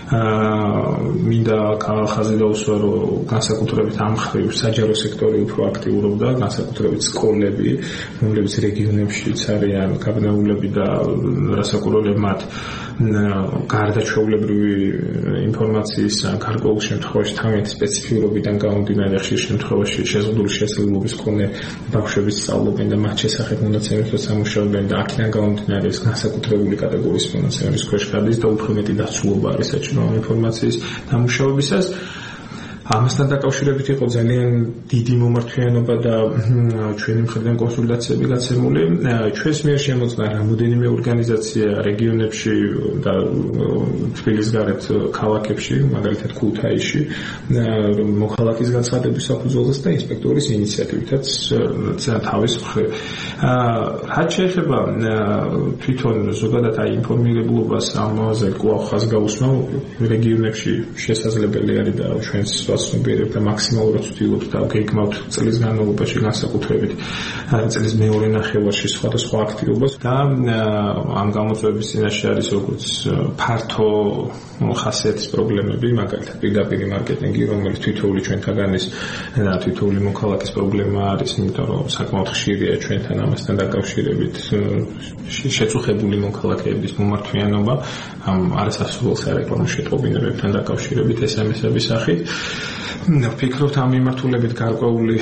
მინდა ხაზი დაუსვა, რომ განსაკუთრებით ამ მხრივ საჯარო სექტორი უფრო აქტიურობდა, განსაკუთრებით სკოლები, რომლებიც რეგიონებშიც არიან გაბნეულები და რასაკურველი მათ გარდაჩვეულებრივი ინფორმაციის გარკვეულ შემთხვევაში თავიანთი სპეციფიურობიდან გამომდინარე ხშირ შემთხვევაში შეზღუდული შესაძლებლობის მქონე ბავშვები სწავლობენ და მათ შესახებ მონაცემებსაც ამუშავებენ და აქედან გამომდინარე ეს განსაკუთრებული კატეგორიის მონაცემების ქვეშ გადის და უფრო მეტი დაცულობა არის საჭირო ამ ინფორმაციის დამუშავებისას. ამასთან დაკავშირებით იყო ძალიან დიდი მომართვიანობა და ჩვენი მხრიდან კონსულტაციები გაცემული. ჩვენს მიერ შემოწმა რამოდენიმე ორგანიზაცია რეგიონებში და თბილისის გარეთ ქალაქებში, მაგალითად ქუთაისში, მოქალაქის განცხადების საფუძველზეც და ინსპექტორის ინიციატივითაც თავის მხრივ. რაც შეეხება თვითონ ზოგადად აი ინფორმირებულობას ამაზე კვლავ ხაზგაუსმა რეგიონებში შესაძლებელი არის და ჩვენს ვაცნობიერებთ და მაქსიმალურად ვცდილობთ და გეგმავთ წლის განმავლობაში განსაკუთრებით წლის მეორე ნახევარში სხვადასხვა აქტივობას და ამ გამოწვევების წინაშე არის როგორც ფართო ხასიათის პრობლემები, მაგალითად პირდაპირ მარკეტინგი, რომელიც თითოეული ჩვენთაგანის და თითოეული მოქალაქის პრობლემა არის, იმიტომ რომ საკმაოდ ხშირია ჩვენთან ამასთან დაკავშირებით შეწუხებული მოქალაქეების მომართვიანობა ამ არასასრულო სარეკლამო შეტყობინებებთან დაკავშირებით ეს ემ ეს-ების სახით. ვფიქრობთ ამ მიმართულებით გარკვეული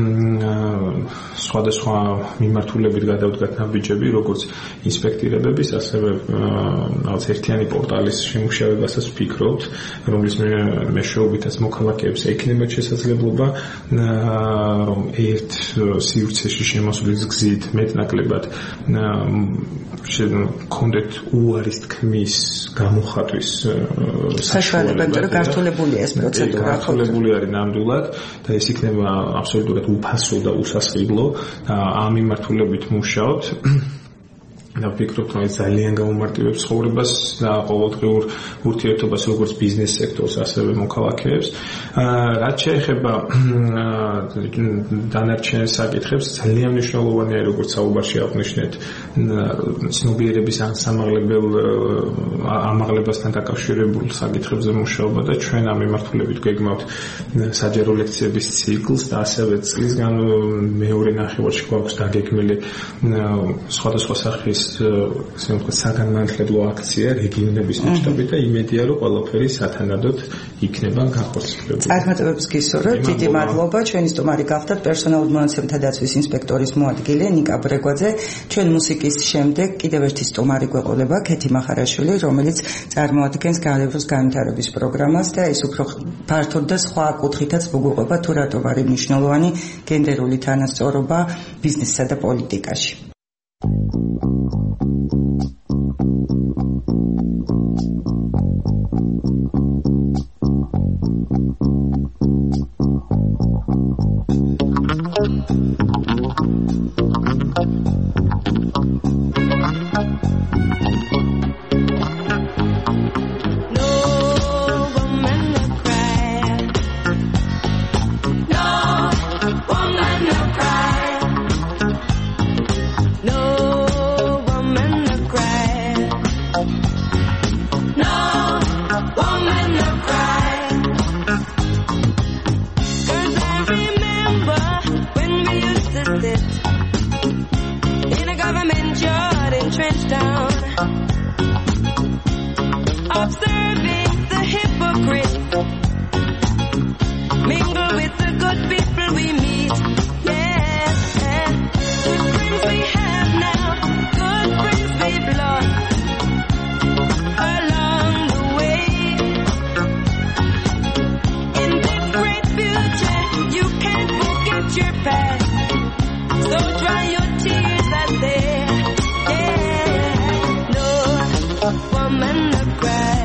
სხვადასხვა მიმართულებით გადავდგათ ნაბიჯები, როგორც ინსპექტირებების, ასევე რაღაც ერთიანი პორტალის შემუშავებასაც ვფიქრობთ, რომლის მეშვეობითაც მოქალაქეებს ექნებათ შესაძლებლობა, რომ ერთ სივრცეში შემოსვლის გზით მეტნაკლებად კონდეთ უარის თქმის გამოხატვის საშუალებები, რომ გართულებულია ეს პროცედურა. გართულებული არის ნამდვილად და ეს იქნება აბსოლუტურად უფასო და უსასყიდლო. ამ მიმართულებით მუშაობთ. და ვფიქრობთ, რომ ეს ძალიან გაუმარტივებს ცხოვრებას და ყოველდღიურ ურთიერთობას როგორც ბიზნეს სექტორს, ასევე მოქალაქეებს. რაც შეეხება დანარჩენ საკითხებს, ძალიან მნიშვნელოვანია, როგორც საუბარში აღნიშნეთ, ცნობიერების ამაღლებელ ამაღლებასთან დაკავშირებულ საკითხებზე მუშაობა და ჩვენ ამ მიმართულებით გეგმავთ საჯარო ლექციების ციკლს და ასევე წლის მეორე ნახევარში გვაქვს დაგეგმილი სხვადასხვა სახის საგანმანათლებლო აქცია რეგიონების მასშტაბით და იმედია, რომ ყველაფერი სათანადოდ იქნება განხორციელებული. წარმატებებს გისურვებთ. დიდი მადლობა. ჩვენი სტუმარი გახდათ პერსონალურ მონაცემთა დაცვის ინსპექტორის მოადგილე ნიკა ბრეკვაძე. ჩვენ მუსიკის შემდეგ კიდევ ერთი სტუმარი გვეყოლება, ქეთი მახარაშვილი, რომელიც წარმოადგენს გაალევროს განვითარების პროგრამას და ეს უფრო ფართოდ და სხვა კუთხითაც მოგუყვება თუ რატომ არის მნიშვნელოვანი გენდერული თანასწორობა ბიზნესსა და პოლიტიკაში. Observing the hypocrite, mingle with the good people we meet. Yeah, yeah. Good friends we have now, good friends we've lost along the way. In this great future, you can't forget your past, so dry your tears out there. Yeah, no woman no cry,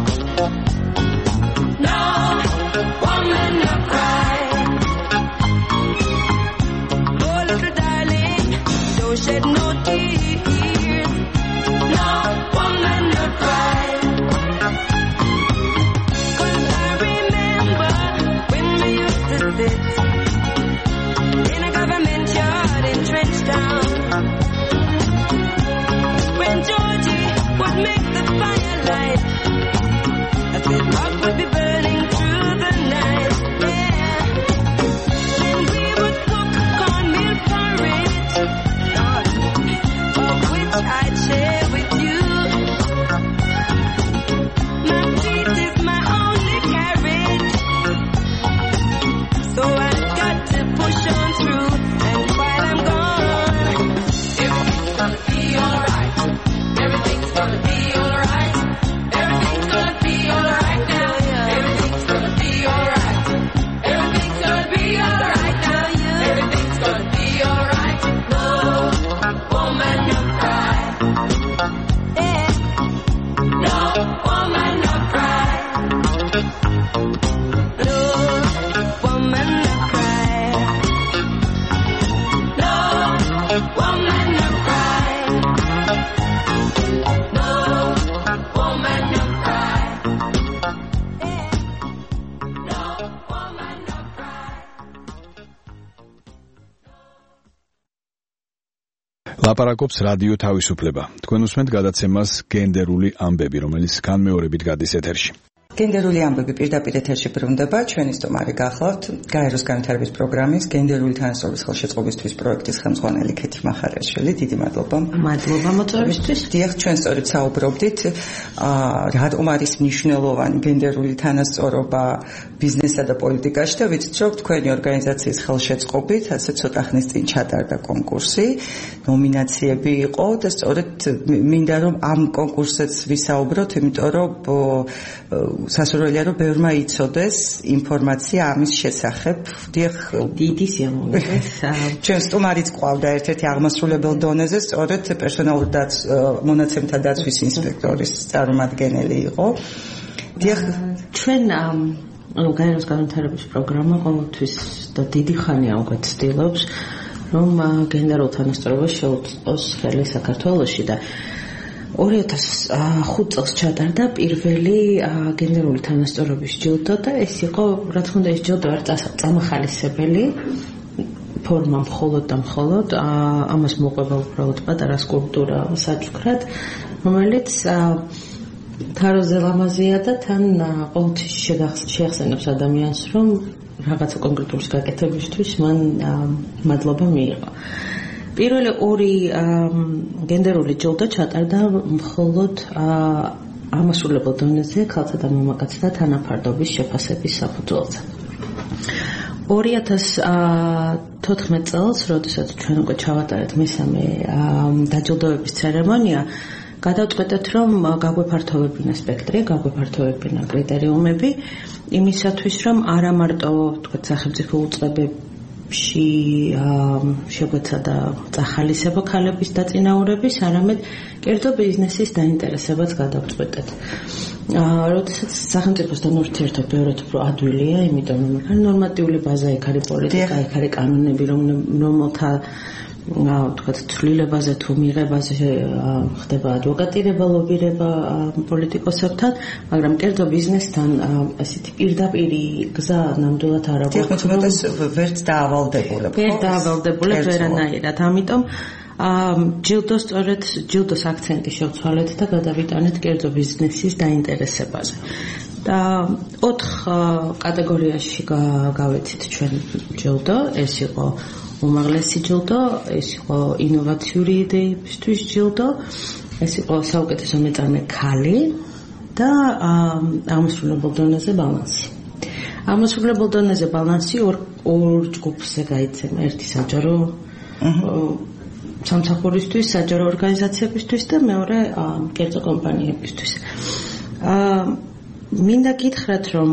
no woman no cry. Oh little darling, don't shed no tears, no woman no cry. 'Cause I remember when we used to sit in a government yard in Trenchtown, when Georgie would make the firelight, I said love would be burning through the night. Yeah, then we would cook cornmeal porridge, of which I'd share with you. My feet is my only carriage, so I've got to push on through. And while I'm gone, everything's gonna be alright. Everything's gonna be alright. Everything's gonna be alright now. Everything's gonna be alright. Everything's gonna be alright now. Everything's gonna be alright. No woman no cry. Yeah. No woman no cry. No woman no cry. No woman no cry. No woman no cry. Yeah. No woman no cry. ლაპარაკობს რადიო თავისუფლება. თქვენ უსმენთ გადაცემას გენდერული ამბები, რომელიც განმეორებით გადის ეთერში. გენდერული ამბები პირდაპირ ეთერში ბრუნდება. ჩვენი სტუმარი გახლავთ გაეროს განვითარების პროგრამის გენდერული თანასწორობის ხელშეწყობისთვის პროექტის ხელმძღვანელი ქეთი მახარაშვილი. დიდი მადლობა. მადლობა მოწვევისთვის. დიახ, ჩვენ სწორედ საუბრობდით, რატომ არის მნიშვნელოვანი გენდერული თანასწორობა ბიზნესსა და პოლიტიკაში და ვიცით, რომ თქვენი ორგანიზაციის ხელშეწყობით ასე ცოტა ხნის წინ ჩატარდა კონკურსი, ნომინაციები იყო და სწორედ მინდა რომ ამ კონკურსზეც ვისაუბროთ, იმიტომ რომ სასურველია რომ ბევრმა იცოდეს ინფორმაცია ამის შესახებ. დიახ, დიდი სიამოვნებით. ჩვენ სტუმარიც ყავდა ერთ-ერთი აღმასრულებელ დონეზე, სწორედ პერსონალურ მონაცემთა დაცვის ინსპექტორის წარმომადგენელი იყო. დიახ, ჩვენ ანუ გაეროს განვითარების პროგრამა ყოველთვის და დიდი ხანია უკვე ცდილობს, რომ გენდერულ თანასწორობას შეუწყოს ხელი საქართველოში და ორი ათას ხუთი წელს ჩატარდა პირველი გენდერული თანასწორობის ჯილდო და ეს იყო, რა თქმა უნდა, ეს ჯილდო არ წამახალისებელი ფორმა მხოლოდ და მხოლოდ ამას მოყვება უბრალოდ პატარა სკულპტურა საჩუქრად, რომელიც თაროზე ლამაზია და თან ყოველთვის შეახსენებს ადამიანს, რომ რაღაცა კონკრეტულის გაკეთებისთვის მან მადლობა მიიღო. პირველი ორი გენდერული ჯილდო ჩატარდა მხოლოდ ამასრულებელ დონეზე ქალთა და მამაკაცთა თანაფარდობის შეფასების საფუძველზე. ორი ათას თოთხმეტ წელს, როდესაც ჩვენ უკვე ჩავატარეთ მესამე დაჯილდოების ცერემონია, გადავწყვეტეთ, რომ გაგვეფართოვებინა სპექტრი, გაგვეფართოვებინა კრიტერიუმები იმისათვის, რომ არა მარტო თქვათ სახელმწიფო უწყებებში შეგვეცადა წახალისება ქალების დაწინაურების, არამედ კერძო ბიზნესის დაინტერესებაც გადავწყვეტეთ. როდესაც სახელმწიფოსთან ურთიერთობა ბევრად უფრო ადვილია, იმიტომ რომ იქ არის ნორმატიული ბაზა, იქ არის პოლიტიკა, იქ არის კანონები, რომელთა თქვათ ცვლილებაზე თუ მიღებაზე ხდება ადვოკატირება, ლობირება პოლიტიკოსებთან, მაგრამ კერძო ბიზნესთან ესეთი პირდაპირი გზა ნამდვილად არ აქვს. თუმცა ვერც დაავალდებულებ. ვერ დაავალდებულებ ვერანაირად. ამიტომ ჯილდო სწორედ ჯილდოს აქცენტი შევცვალეთ და გადავიტანეთ კერძო ბიზნესის დაინტერესებაზე. და ოთხ კატეგორიაში გავეცით ჩვენ ჯილდო, ეს იყო უმაღლესი ჯილდო, ეს იყო ინოვაციური იდეებისთვის ჯილდო, ეს იყო საუკეთესო მეწარმე ქალი და აღმასრულებელ დონეზე ბალანსი. აღმასრულებელ დონეზე ბალანსი ორ ორ ჯგუფზე გაიცემა, ერთი საჯარო სამსახურისთვის, საჯარო ორგანიზაციებისთვის და მეორე კერძო კომპანიებისთვის. მინდა გითხრათ, რომ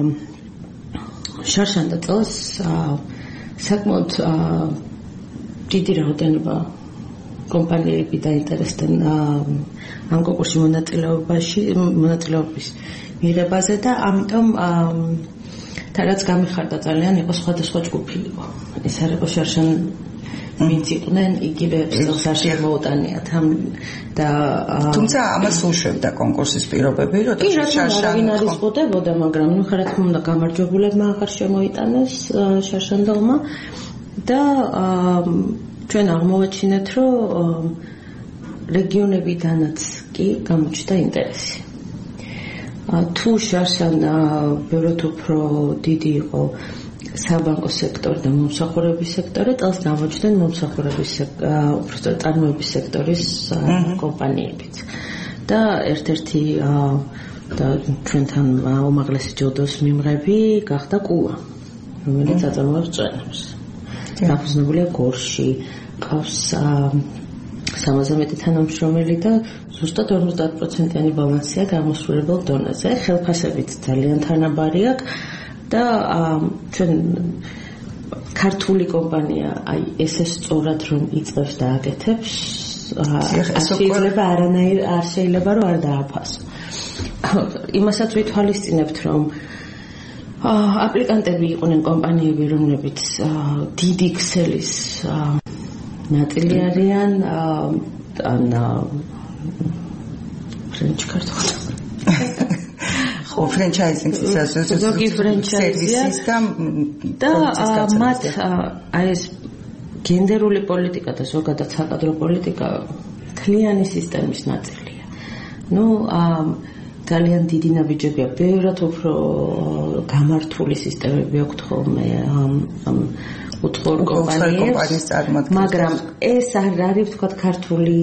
შარშანდა წელს საკმაოდ დიდი რაოდენობა კომპანიები დაინტერესდნენ ამ კონკურსში მონაწილეობაში, მონაწილეობის მიღებაზე და ამიტომ რაც გამიხარდა ძალიან იყო სხვადასხვა ჯგუფი იყო. ეს არ იყო შარშან ვინც იყვნენ იგივე წელს არ შემოუტანიათ ამ და თუმცა ამას უშვებდა კონკურსის პირობები, როდესაც შარშან ვინ არის ყוטებოდა, მაგრამ ნუ ხარად უნდა გამარჯვებულებმა აღარ შემოიტანეს შარშანდელმა და ჩვენ აღმოვაჩინეთ, რომ რეგიონებიდანაც კი გამოჩნდა ინტერესი. თუ შარშან ბევრად უფრო დიდი იყო საბანკო სექტორი და მომსახურების სექტორი, წელს გამოჩნდნენ მომსახურების უბრალოდ წარმოების სექტორის კომპანიებიც. და ერთ-ერთი და ჩვენთან უმაღლესი ჯილდოს მიმღები გახდა კუა, რომელიც აწარმოებს წვენებს. დაფუძნებულია გორში, ყავს სამოცი მეტი თანამშრომელი და ზუსტად ორმოცდაათ პროცენტიანი ბალანსია გამოსულებელ დონეზე. ხელფასებით ძალიან თანაბარი აქვს და ჩვენ ქართული კომპანია აი ესე სწორად რომ იწევს და აკეთებს, არ შეიძლება არანაირ არ შეიძლება რომ არ დააფასო. იმასაც ვითვალისწინებთ, რომ აპლიკანტები იყვნენ კომპანიები, რომლებიც დიდი ქსელის ნაწილი არიან ან ფრენჩ ქართული ხო ფრენჩაიზინგის ზოგი ფრენჩაიზია და მათ აი ეს გენდერული პოლიტიკა და ზოგადად საკადრო პოლიტიკა თლიანი სისტემის ნაწილია. ნუ ძალიან დიდი ნაბიჯებია, ბევრად უფრო გამართული სისტემები აქვს ხოლმე ამ უცხოურ კომპანიებს, მაგრამ ეს არ არის თქვა ქართული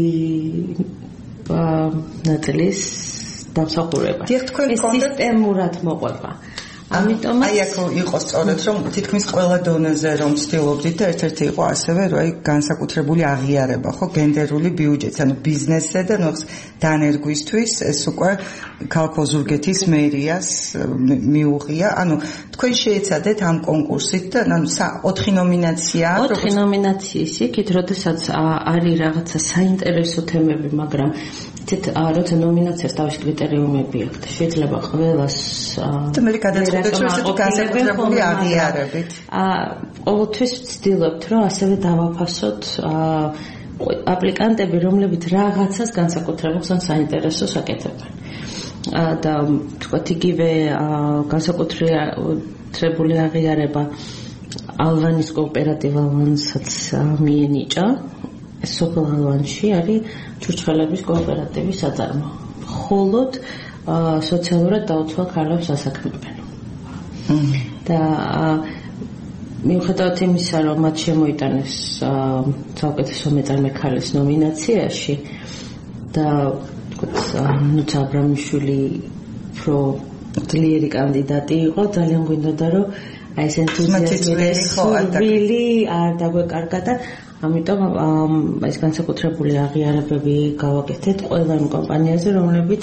ნაწილის დამსახურება. ეს სისტემურად მოყვება. ამიტომ აი აქ იყო სწორედ რომ თითქმის ყველა დონეზე რომ ცდილობდით და ერთ-ერთი იყო ასევე რომ აი განსაკუთრებული აღიარება ხო გენდერული ბიუჯეტს, ანუ ბიზნესზე და ნუ დანერგვისთვის ეს უკვე ქალქო ზურგეთის მერიას მიუღია. ანუ თქვენ შეეცადეთ ამ კონკურსით და ანუ ოთხი ნომინაცია აქვს. ოთხი ნომინაციის იქით, როდესაც არის რაღაცა საინტერესო თემები, მაგრამ ცეთ როცა ნომინაციას თავის კრიტერიუმები აქვს, შეიძლება ყველას და მე გადაწყვეტეთ რომ ესეთ განსაკუთრებული აღიარებით. ყოველთვის ვცდილობთ რომ ასევე დავაფასოთ აპლიკანტები, რომლებიც რაღაცას განსაკუთრებულს ან საინტერესოს აკეთებენ. და თქვათ იგივე განსაკუთრებული აღიარება ალვანის კოოპერატივ ალვანსაც მიენიჭა. სოფელ ალვანში არის ჭურჭხელების კოოპერატივის საწარმო. მხოლოდ სოციალურად დაუცველ ქალებს ასაქმებენ. და მიუხედავად იმისა, რომ მათ შემოიტანეს საუკეთესო მეწარმე ქალის ნომინაციაში და ნუცა აბრამიშვილი უფრო ძლიერი კანდიდატი იყო, ძალიან გვინდოდა რომ აი ეს ენთუზიაზმი სურვილი არ დაგვეკარგა და ამიტომ ეს განსაკუთრებული აღიარებები გავაკეთეთ ყველა იმ კომპანიაზე, რომლებიც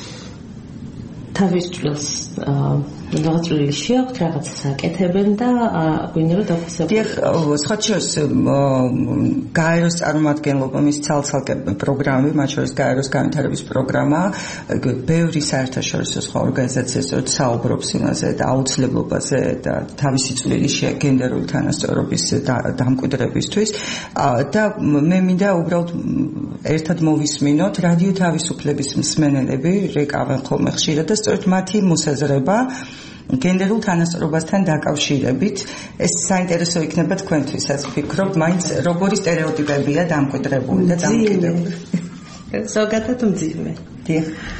თავის წვლილს რაღაც წვლილი შეაქვთ, რაღაცას აკეთებენ და გვინდა რომ დაფასებულიყო. სხვაჩოს გაეროს წარმომადგენლობა მის ცალ-ცალკე პროგრამები, მათ შორის გაეროს განვითარების პროგრამა, ბევრი საერთაშორისო სხვა ორგანიზაციას საუბრობს იმაზე და აუცილებლობაზე და თავისი წვლილი გენდერული თანასწორობის დამკვიდრებისთვის და მე მინდა უბრალოდ ერთად მოვისმინოთ რადიო თავისუფლების მსმენელები რეკავენ ხოლმე ხშირად და სწორედ მათი მოსაზრება გენდერულ თანასწორობასთან დაკავშირებით ეს საინტერესო იქნება თქვენთვისაც. ვფიქრობ, მაინც როგორი სტერეოტიპებია დამკვიდრებული და დამკვიდრებული. ზოგადად მძიმე. დიახ. ეს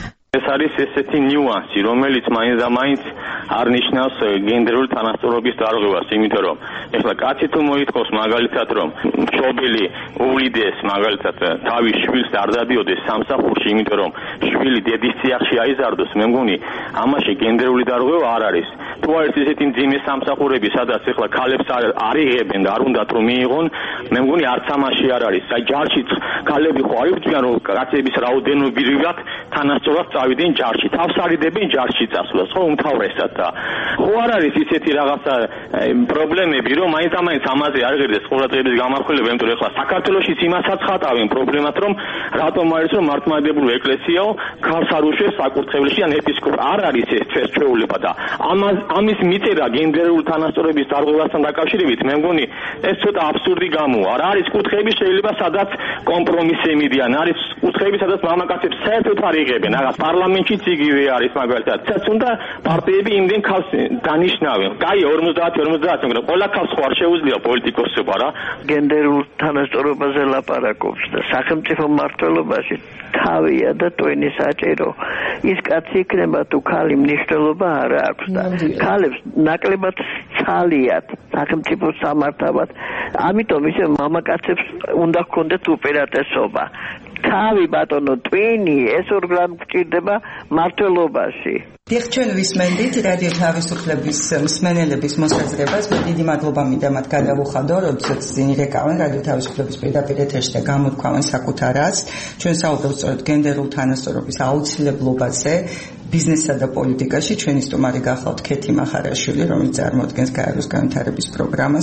არის ესეთი ნიუანსი, რომელიც მაინც და მაინც არ ნიშნავს გენდერული თანასწორობის დარღვევას, იმიტომ რომ ეხლა კაცი თუ მოითხოვს მაგალითად რომ მშობელი უვლიდეს მაგალითად თავის შვილს არ დადიოდეს სამსახურში, იმიტომ რომ შვილი დედის წიაღში აიზარდოს, მე მგონი ამაში გენდერული დარღვევა არ არის. თუ არის ესეთი მძიმე სამსახურები, სადაც ეხლა ქალებს არ იღებენ და არ უნდათ რომ მიიღონ, მე მგონი არც ამაში არ არის. აი ჯარში ქალები ხო არ იბრძვიან რომ კაცების რაოდენობრივად თანასწორად წავიდნენ ჯარში, თავს არიდებენ ჯარში წასვლას, ხო უმთავრესად და ხო არ არის ისეთი რაღაცა პრობლემები, რომ მაინც ამაინც ამაზე არ ღირდეს ყურადღების გამახვილება, იმიტომ რომ ეხლა საქართველოშიც იმასაც ხატავენ პრობლემად, რომ რატომ არის რომ მართლმადიდებლური ეკლესიაო ქალს არ უშვებს საკურთხეველში ან ეპისკოპოსი, არ არის ეს ჩვეულებრივ და ამას ამის მიწერა გენდერული თანასწორობის დარღვევასთან დაკავშირებით, მე მგონი ეს ცოტა აბსურდი გამოა. არ არის კუთხეები შეიძლება სადაც კომპრომისი მიდიან, არის კუთხეები სადაც მამაკაცებს საერთოდ არ იღებენ. რაღაც პარლამენტშიც იგივე არის მაგალითად. ცაც უნდა პარტიები იმდენ ქალს დანიშნავენ. კაი ორმოცდაათი ორმოცდაათი, მაგრამ ყველა ქალს ხო არ შეუძლია პოლიტიკოსობა რა. გენდერულ თანასწორობაზე ლაპარაკობს და სახელმწიფო მმართველობაში თავია და ტვენი საჭირო. ის კაცი იქნება თუ ქალი მნიშვნელობა არ აქვს და ქალებს ნაკლებად ცალიათ სახელმწიფო სამართავად. ამიტომ ისე მამაკაცებს უნდა ჰქონდეთ უპირატესობა. თავი ბატონო ტვინი ეს ორგანო გჭირდება მმართველობაში. დიახ, ჩვენ ვისმენდით რადიო თავისუფლების მსმენელების მოსაზრებას. მე დიდი მადლობა მინდა მათ გადავუხადო, როდესაც ისინი რეკავენ რადიო თავისუფლების პირდაპირ ეთერში და გამოთქვამენ საკუთარ აზრს. ჩვენ საუბრობთ სწორედ გენდერულ თანასწორობის აუცილებლობაზე ბიზნესსა და პოლიტიკაში. ჩვენი სტუმარი გახლავთ ქეთი მახარაშვილი, რომელიც წარმოადგენს გაეროს განვითარების პროგრამას.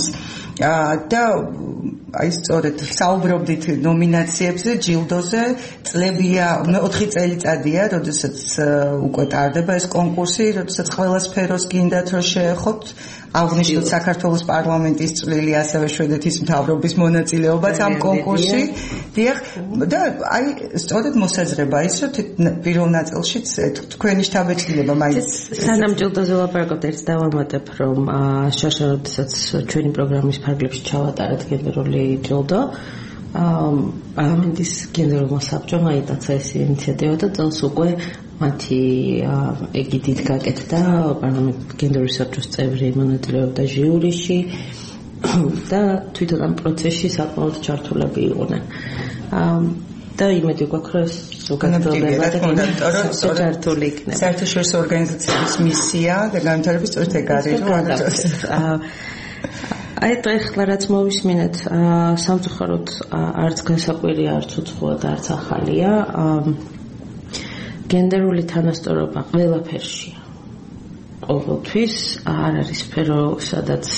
და აი სწორედ საუბრობდით ნომინაციებზე, ჯილდოზე. წლებია, ოთხი წელიწადია, როდესაც უკვე ტარდება ეს კონკურსი, როდესაც ყველა სფეროს გინდათ რომ შეეხოთ. აღნიშნოთ საქართველოს პარლამენტის წვლილი, ასევე შვედეთის მთავრობის მონაწილეობაც ამ კონკურსში. დიახ, და აი სწორედ მოსაზრება ის, რომ პირველ ნაწილშიც თქვენი შთაბეჭდილება მაინც სანამ ჯილდოზე ლაპარაკობთ, ერთ დავამატებ, რომ შაშა როდესაც ჩვენი პროგრამის ფარგლებში ჩავატარეთ გენდერული ჯილდო, პარლამენტის გენდერულმა საბჭომ აიტაცა ეს ინიციატივა და წელს უკვე მათი ეგიდით გაკეთდა პარლამენტის გენდერული საბჭოს წევრი მონაწილეობდა ჟიურიში და თვითონ ამ პროცესში საკმაოდ ჩართულები იყვნენ. და იმედი გვაქვს, რომ ეს უგანზრდება და ჩართული იქნება. საერთაშორისო ორგანიზაციების მისია და განვითარების სწორედ ეგ არის, რომ აი და ეხლა რაც მოვისმინეთ, სამწუხაროდ არც განსაკვირი, არც უცხოა და არც ახალია. გენდერული თანასწორობა ყველაფერშია. ყოველთვის არ არის სფერო, სადაც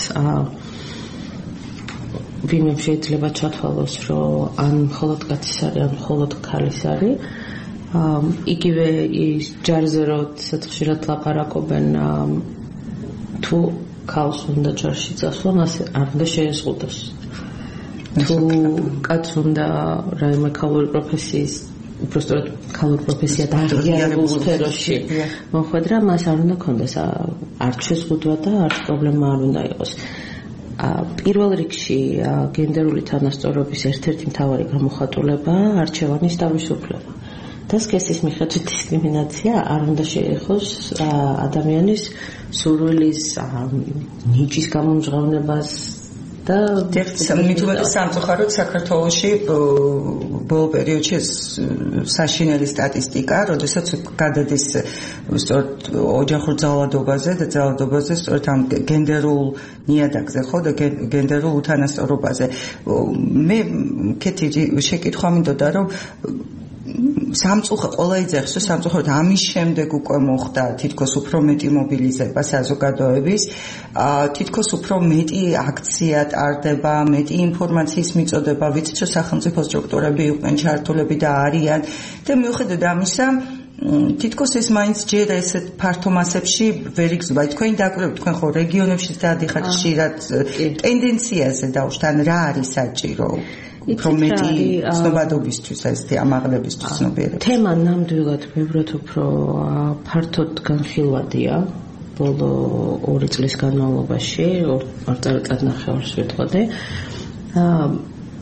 ვინმე შეიძლება ჩათვალოს, რომ ან მხოლოდ კაცის არის, ან მხოლოდ ქალის არის. იგივე ის ჯარზე როდესაც ხშირად ლაპარაკობენ, თუ ქალს უნდა ჯარში წასვლან, ასე არ უნდა შეეზღუდოს. თუ კაცს უნდა რაიმე ქალური პროფესიის უბრალოდ ქალურ პროფესია და აღიარებულ სფეროში მოხვედრა, მას არ უნდა ქონდეს არც შეზღუდვა და არც პრობლემა არ უნდა იყოს. პირველ რიგში გენდერული თანასწორობის ერთ-ერთი მთავარი გამოხატულება არჩევანის თავისუფლება. და სქესის მიხედვით დისკრიმინაცია არ უნდა შეეხოს ადამიანის სურვილის, ნიჭის გამომჟღავნებას და მithumetes სამწუხაროდ საქართველოში ბოლო პერიოდში საშინელი სტატისტიკა, როდესაც გადადის სწორედ ოჯახურ ძალადობაზე და ძალადობაზე სწორედ ამ გენდერულ ნიადაგზე, ხო და გენდერულ უთანასწორობაზე. მე კეთი შეკითხვა მინდოდა, რომ სამწუხაროდ ყველა იძახს, რომ სამწუხაროდ ამის შემდეგ უკვე მოხდა თითქოს უფრო მეტი მობილიზება საზოგადოების, თითქოს უფრო მეტი აქცია ტარდება, მეტი ინფორმაციის მიწოდება, ვიცით, რომ სახელმწიფო სტრუქტურები იყვნენ ჩართულები და არიან და მიუხედავად ამისა, თითქოს ეს მაინც ჯერ ესეთ ფართო მასებში ვერ იგრძნობა. თქვენი დაკვირვებით, თქვენ ხო რეგიონებში დადიხართ ხშირად ტენდენციაზე დავუშვათ, ან რა არის საჭირო? უფრო მეტი ცნობადობისთვის, ესეთი ამაღლებისთვის ცნობიერება. თემა ნამდვილად ბევრად უფრო ფართოდ განხილვადია ბოლო ორი წლის განმავლობაში, ორ წელიწად ნახევარს ვეთქვათ.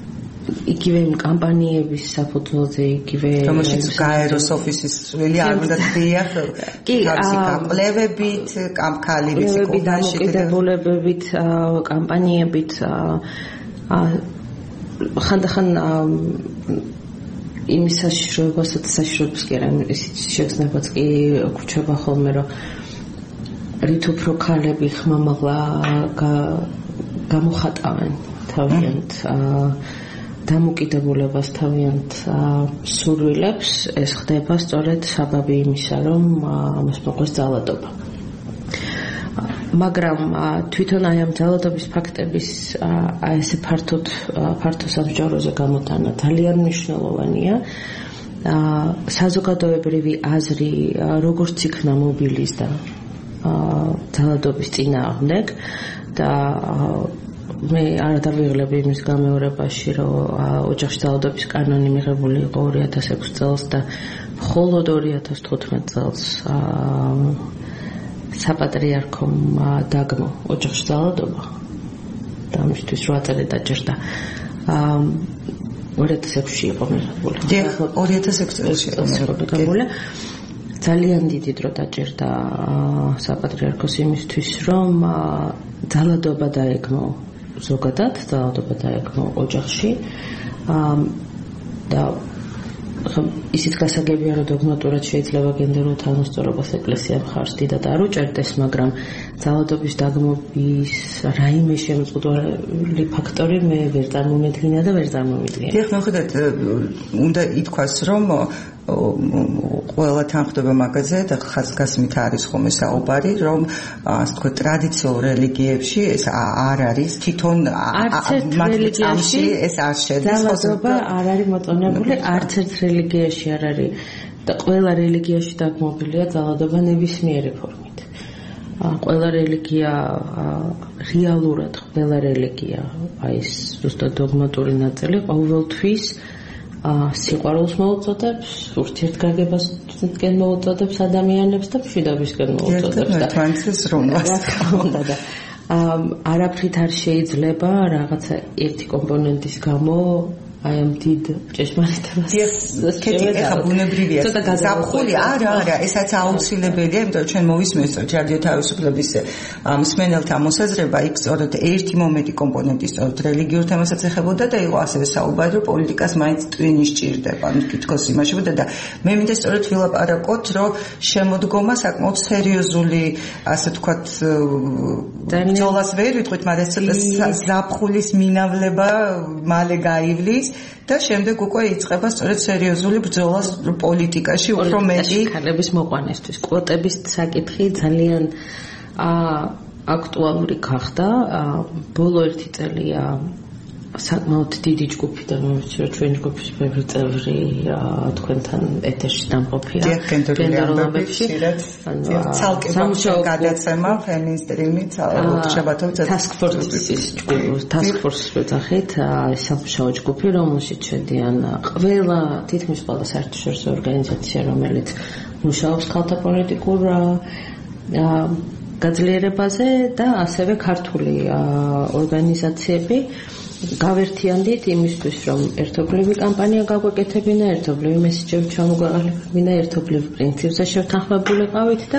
იგივე კამპანიების საფუძველზე, იგივე რომელშიც გაეროს ოფისის წვლილი არ უნდა დიახ, კი, კვლევებით, კამპანიების დამოკიდებულებებით, კამპანიებით ხანდახან იმის საშიშროებასაც საშიშროებას კი არა, ისიც შეგრძნებაც კი გვჩვება ხოლმე, რომ რით უფრო ქალები ხმამაღლა გამოხატავენ თავიანთ დამოკიდებულებას, თავიანთ სურვილებს, ეს ხდება სწორედ საბაბი იმისა, რომ ამას მოყვეს ძალადობა. მაგრამ თვითონ აი ამ ძალადობის ფაქტების აი ესე ფართოდ ფართო სამსჯავროზე გამოტანა ძალიან მნიშვნელოვანია. საზოგადოებრივი აზრი როგორც იქნა მობილიზდა ძალადობის წინააღმდეგ და მე არ დავიღლები იმის გამეორებაში, რომ ოჯახში ძალადობის კანონი მიღებული იყო ორი ათას ექვსი წელს და მხოლოდ ორი ათას თხუთმეტ წელს საპატრიარქომ დაგმო ოჯახში ძალადობა და ამისთვის რვა წელი დაჭირდა. ორი ათას ექვსში იყო მიღებული. დიახ, ორი ათას ექვსი წელს იყო მიღებული. ძალიან დიდი დრო დაჭირდა საპატრიარქოს იმისთვის, რომ ძალადობა დაეგმო ზოგადად, ძალადობა დაეგმო ოჯახში და ისიც გასაგებია, რომ დოგმატურად შეიძლება გენდერულ თანასწორობას ეკლესია მხარს დიდად არ უჭერდეს, მაგრამ ძალადობის დაგმობის რაიმე შემოწყვეტილი ფაქტორი მე ვერ წარმომედგინა და ვერ წარმომიდგენა. დიახ, მოხდეთ, უნდა ითქვას, რომ ყველა თანხდება მაგაზე და ხაზგასმით არის ხოლმე საუბარი, რომ ასე თქვა ტრადიციულ რელიგიებში ეს არ არის, თვითონ რელიგიაში ეს არ შედის. ძალადობა არ არის მოწონებული, არც ერთ რელიგიაში არ არის და ყველა რელიგიაში დაგმობილია ძალადობა ნებისმიერი ფორმით. ყველა რელიგია რეალურად, ყველა რელიგია, აი ეს ზუსტად დოგმატური ნაწილი ყოველთვის სიყვარულს მოუწოდებს, ურთიერთგაგებას მოუწოდებს ადამიანებს და მშვიდობისკენ მოუწოდებს და თვალის რომლას უნდა და არაფრით არ შეიძლება რაღაცა ერთი კომპონენტის გამო აი ამ დიდ ჭეშმარიტებას. კეთი, ეხა ბუნებრივია. ზაფხული არა, არა, ესაც აუცილებელია, იმიტომ რომ ჩვენ მოვისმენთ რადიო თავისუფლების მსმენელთა მოსაზრება, იქ სწორედ ერთი მომენტი კომპონენტი სწორედ რელიგიურ თემასაც ეხებოდა და იყო ასევე საუბარი, რომ პოლიტიკას მაინც ტვინი სჭირდება, თითქოს იმაშებოდა და მე მინდა სწორედ ვილაპარაკოთ, რომ შემოდგომა საკმაოდ სერიოზული, ასე ვთქვათ, ბრძოლას ვერ ვიტყვით, მაგრამ ზაფხულის მინავლება მალე გაივლის და შემდეგ უკვე იწყება სწორედ სერიოზული ბრძოლა პოლიტიკაში, უფრო მეტი ქალების მოყვანისთვის. კვოტების საკითხი ძალიან აქტუალური გახდა. ბოლო ერთი წელია საკმაოდ დიდი ჯგუფი და მე ვიცი, რომ ჩვენი ჯგუფის ბევრი წევრი თქვენთან ეთერში დამყოფია. გენდერულ ამბებში. ცალკე გადაცემა ფემინისტრიმით შაბათოვ task force-ის ჯგუფი, task force-ის ვეძახით, სამუშაო ჯგუფი, რომელშიც შედიან ყველა თითქმის ყველა საერთაშორისო ორგანიზაცია, რომელიც მუშაობს ქალთა პოლიტიკურ გაძლიერებაზე და ასევე ქართული ორგანიზაციები გავერთიანდით იმისთვის, რომ ერთობლივი კამპანია გაგვეკეთებინა, ერთობლივი მესიჯები ჩამოგვეყალიბებინა, ერთობლივ პრინციპზე შევთანხმებულიყავით და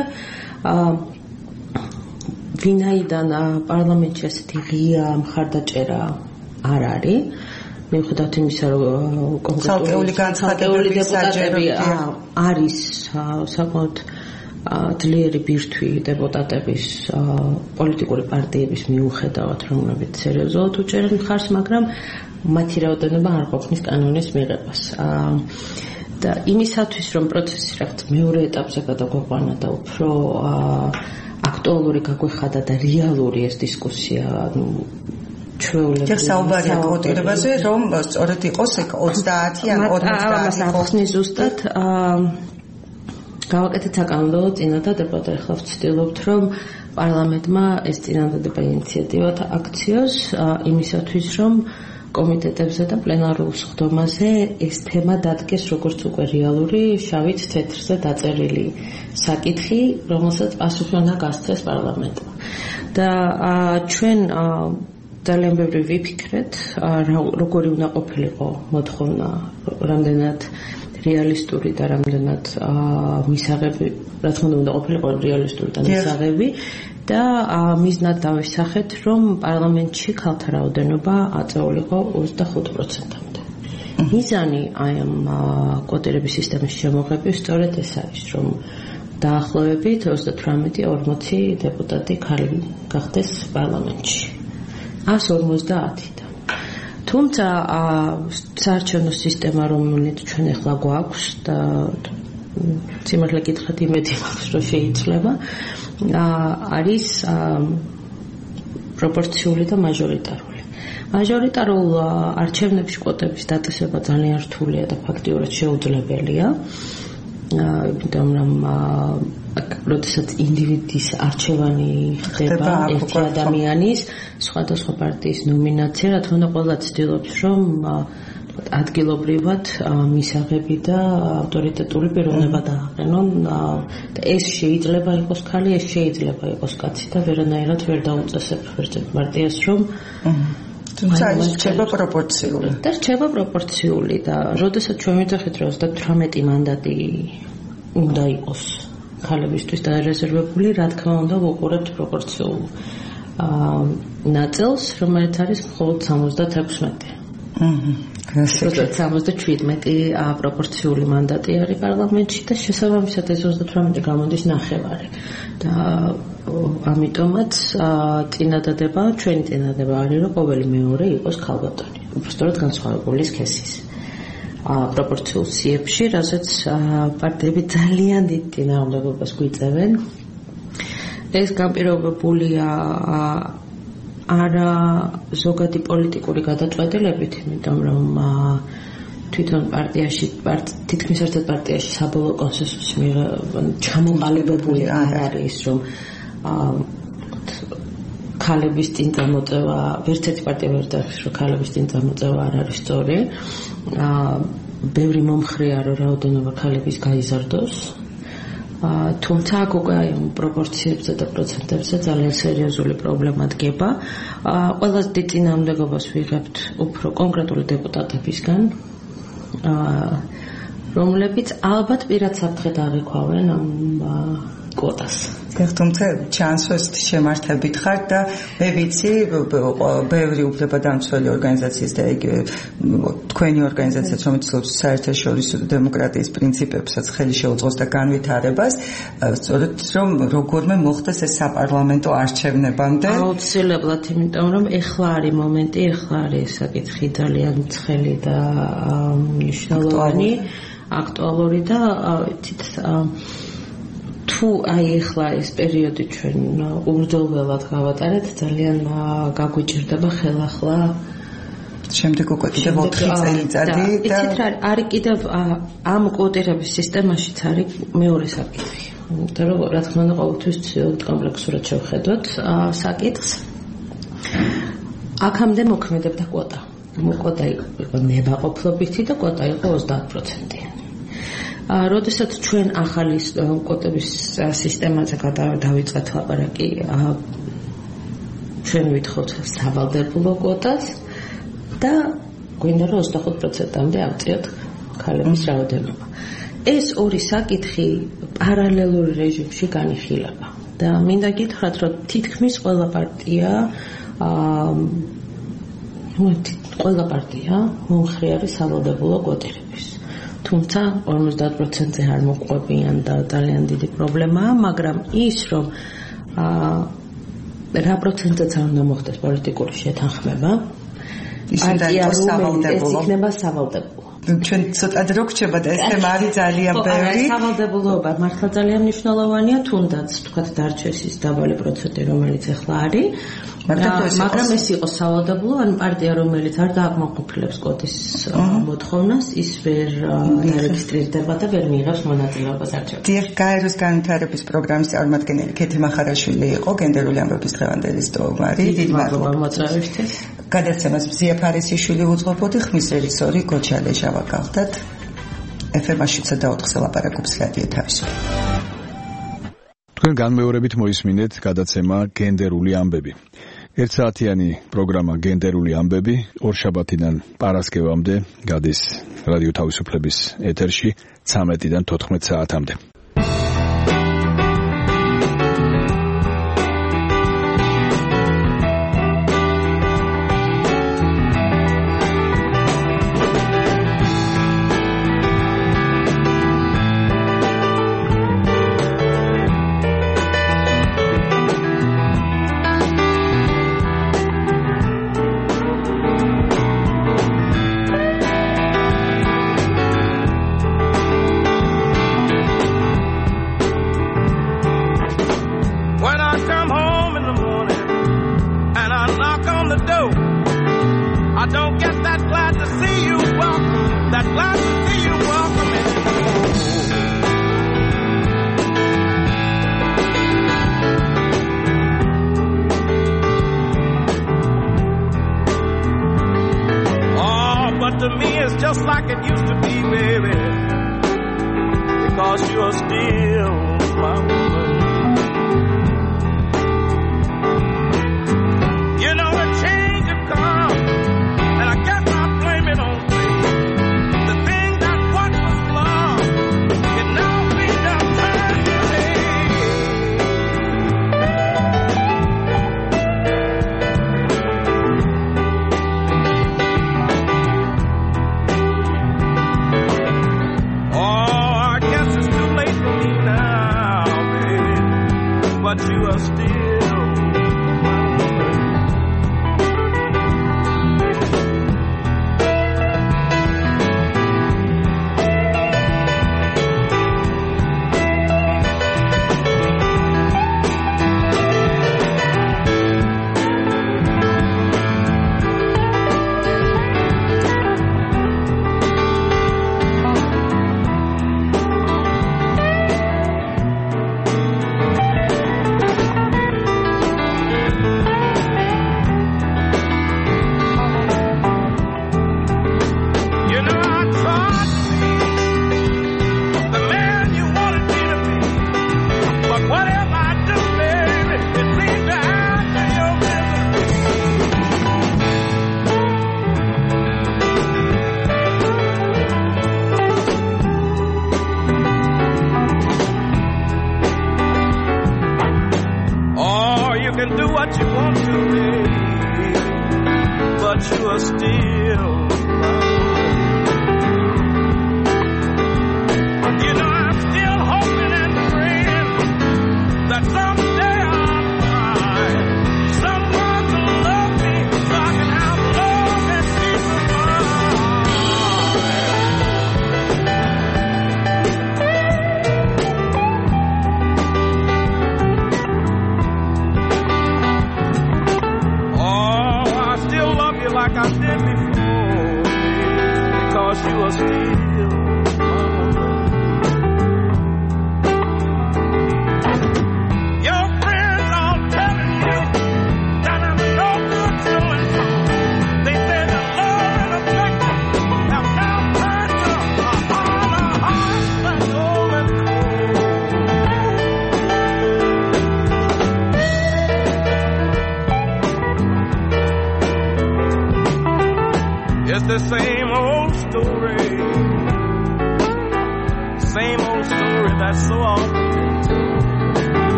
ვინაიდან პარლამენტში ასეთი ღია მხარდაჭერა არ არის, მიუხედავად იმისა, რომ კონკრეტული დეპუტატები არის საკმაოდ ძლიერი ბირთვი დეპუტატების პოლიტიკური პარტიების მიუხედავად, რომლებიც სერიოზულად უჭერენ მხარს, მაგრამ მათი რაოდენობა არ ყოფნის კანონის მიღებას. და იმისათვის, რომ პროცესი რაღაც მეორე ეტაპზე გადაგვეყვანა და უფრო აქტუალური გაგვეხადა და რეალური ეს დისკუსია, ანუ ჩვეულებრივი საუბარია კვოტირებაზე, რომ სწორედ იყოს ოცდაათი ან ორმოცდაათი ხოსნის ზუსტად გავაკეთეთ საკანონმდებლო წინადადება, ახლა ვცდილობთ, რომ პარლამენტმა ეს წინადადება ინიციატივად აქციოს იმისათვის, რომ კომიტეტებზე და პლენარულ სხდომაზე ეს თემა დადგეს როგორც უკვე რეალური შავით თეთრზე დაწერილი საკითხი, რომელსაც პასუხი უნდა გასცეს პარლამენტმა. და ჩვენ ძალიან ბევრი ვიფიქრეთ, როგორი უნდა ყოფილიყო მოთხოვნა, რამდენად რეალისტური და რამდენად მისაღები, რა თქმა უნდა, უნდა ყოფილიყო რეალისტური და მისაღები და მიზნად დავისახეთ, რომ პარლამენტში ქალთა რაოდენობა აწეულიყო ოცდახუთ პროცენტამდე. მიზანი აი ამ კვოტირების სისტემის შემოღების სწორედ ეს არის, რომ დაახლოებით ოცდათვრამეტი ორმოცი დეპუტატი ქალი გახდეს პარლამენტში. ას ორმოცდაათიდან. თუმცა საარჩევნო სისტემა, რომელიც ჩვენ ახლა გვაქვს და სიმართლე გითხრათ იმედი მაქვს, რომ შეიძლება, არის პროპორციული და მაჟორიტარული. მაჟორიტარულ არჩევნებში კვოტების დაწესება ძალიან რთულია და ფაქტიურად შეუძლებელია. იმიტომ რომ როდესაც ინდივიდის არჩევანი ხდება ერთი ადამიანის სხვადასხვა პარტიის ნომინაცია, რა თქმა უნდა ყველა ცდილობს, რომ ადგილობრივად მისაღები და ავტორიტეტული პიროვნება დააყენონ და ეს შეიძლება იყოს ქალი, ეს შეიძლება იყოს კაცი და ვერანაირად ვერ დაუწესებ ერთ პარტიას, რომ თუმცა ის რჩება პროპორციული. და რჩება პროპორციული და როდესაც ჩვენ ვიძახით, რომ ოცდათვრამეტი მანდატი უნდა იყოს ქალებისთვის დარეზერვებული, რა თქმა უნდა, ვუყურებთ პროპორციულ ნაწილს, რომელიც არის მხოლოდ სამოცდათექვსმეტი. სამოცდაჩვიდმეტი პროპორციული მანდატი არის პარლამენტში და შესაბამისად ეს ოცდათვრამეტი გამოდის ნახევარი. და ამიტომაც წინადადება, ჩვენი წინადადება არის, რომ ყოველი მეორე იყოს ქალბატონი. უბრალოდ განსხვავებული სქესის. პროპორციულ სიებში, რასაც პარტიები ძალიან დიდ წინააღმდეგობას გვიწევენ. ეს განპირობებულია არა ზოგადი პოლიტიკური გადაწყვეტილებით, იმიტომ რომ თვითონ პარტიაში, თითქმის ერთ პარტიაში საბოლოო კონსენსუსი ჩამოყალიბებული არ არის, რომ ქალების წინ წამოწევა, ერთ-ერთი პარტია ვერ დარჩეს, რომ ქალების წინ წამოწევა არ არის სწორი. ბევრი მომხრეა, რომ რაოდენობა ქალების გაიზარდოს. თუმცა აქ უკვე აი ამ პროპორციებზე და პროცენტებზე ძალიან სერიოზული პრობლემა დგება. ყველაზე დიდ წინააღმდეგობას ვიღებთ უფრო კონკრეტული დეპუტატებისგან, რომლებიც ალბათ პირად საფრთხედ აღიქვავენ ამ კვოტას. თუმცა ჩანსვეს შემართებით ხარ და მე ვიცი ბევრი უფლებადამცველი ორგანიზაციის და იგივე თქვენი ორგანიზაციაც რომელიც საერთაშორისო დემოკრატიის პრინციპებსაც ხელი შეუწყოს და განვითარებას, სწორედ რომ როგორმე მოხდეს ეს საპარლამენტო არჩევნებამდე. აუცილებლად, იმიტომ რომ ეხლა არის მომენტი, ეხლა არის საკითხი ძალიან ცხელი და მნიშვნელოვანი, აქტუალური და ვიცით თუ აი ახლა ეს პერიოდი ჩვენ უბრძოლველად გავატარეთ, ძალიან გაგვიჭირდება ხელახლა შემდეგ უკვე კიდევ ოთხი წელიწადი და იცით რა არის კიდევ ამ კვოტირების სისტემაშიც არის მეორე საკითხი. იმიტომ რომ რა თქმა უნდა ყოველთვის კომპლექსურად შევხედოთ საკითხს. აქამდე მოქმედებდა კვოტა. კვოტა იყო ნებაყოფლობითი და კვოტა იყო ოცდაათ პროცენტი. როდესაც ჩვენ ახალი კვოტების სისტემაზე დავიწყეთ ლაპარაკი, ჩვენ ვითხოვთ სავალდებულო კვოტას და გვინდა რომ ოცდახუთ პროცენტამდე ავწიოთ ქალების რაოდენობა. ეს ორი საკითხი პარალელურ რეჟიმში განიხილება და მინდა გითხრათ, რომ თითქმის ყველა პარტია ყველა პარტია მომხრე არის სავალდებულო კვოტირების. თუმცა ორმოცდაათ პროცენტზე არ მოყვებიან და ძალიან დიდი პრობლემაა, მაგრამ ის რომ რა პროცენტზეც არ უნდა მოხდეს პოლიტიკური შეთანხმება, პარტია რომელიც ეს იქნება სავალდებულო. ჩვენ ცოტა დრო გრჩება და ეს თემა არის ძალიან ბევრი. სავალდებულოება მართლა ძალიან მნიშვნელოვანია, თუნდაც თქვათ დარჩეს ის დაბალი პროცენტი, რომელიც ახლა არის. მაგრამ ეს იყოს სავალდებულო, ან პარტია რომელიც არ დააკმაყოფილებს კვოტის მოთხოვნას, ის ვერ დარეგისტრირდება და ვერ მიიღებს მონაწილეობას არჩევნებში. დიახ, გაეროს განვითარების პროგრამის წარმომადგენელი ქეთი მახარაშვილი იყო გენდერული ამბების დღევანდელი სტუმარი. დიდი მადლობა მოწვევისთვის. გადაცემას მზია ფარისიშვილი უძღვებოდი, ხმის რეჟისორი გოჩა ლეჟავა გახდათ. ეფ-ში შვიდსა და ოთხზე ლაპარაკობს რადიო თავისუფლება. თქვენ განმეორებით მოისმინეთ გადაცემა გენდერული ამბები. ერთსაათიანი პროგრამა გენდერული ამბები ორშაბათიდან პარასკევამდე გადის რადიო თავისუფლების ეთერში ცამეტიდან თოთხმეტ საათამდე.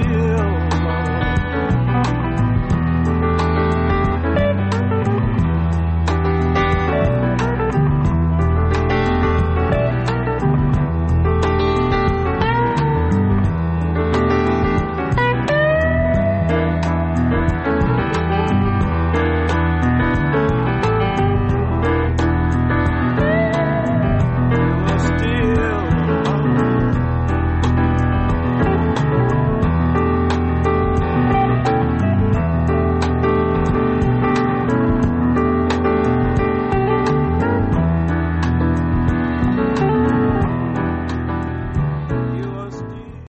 you.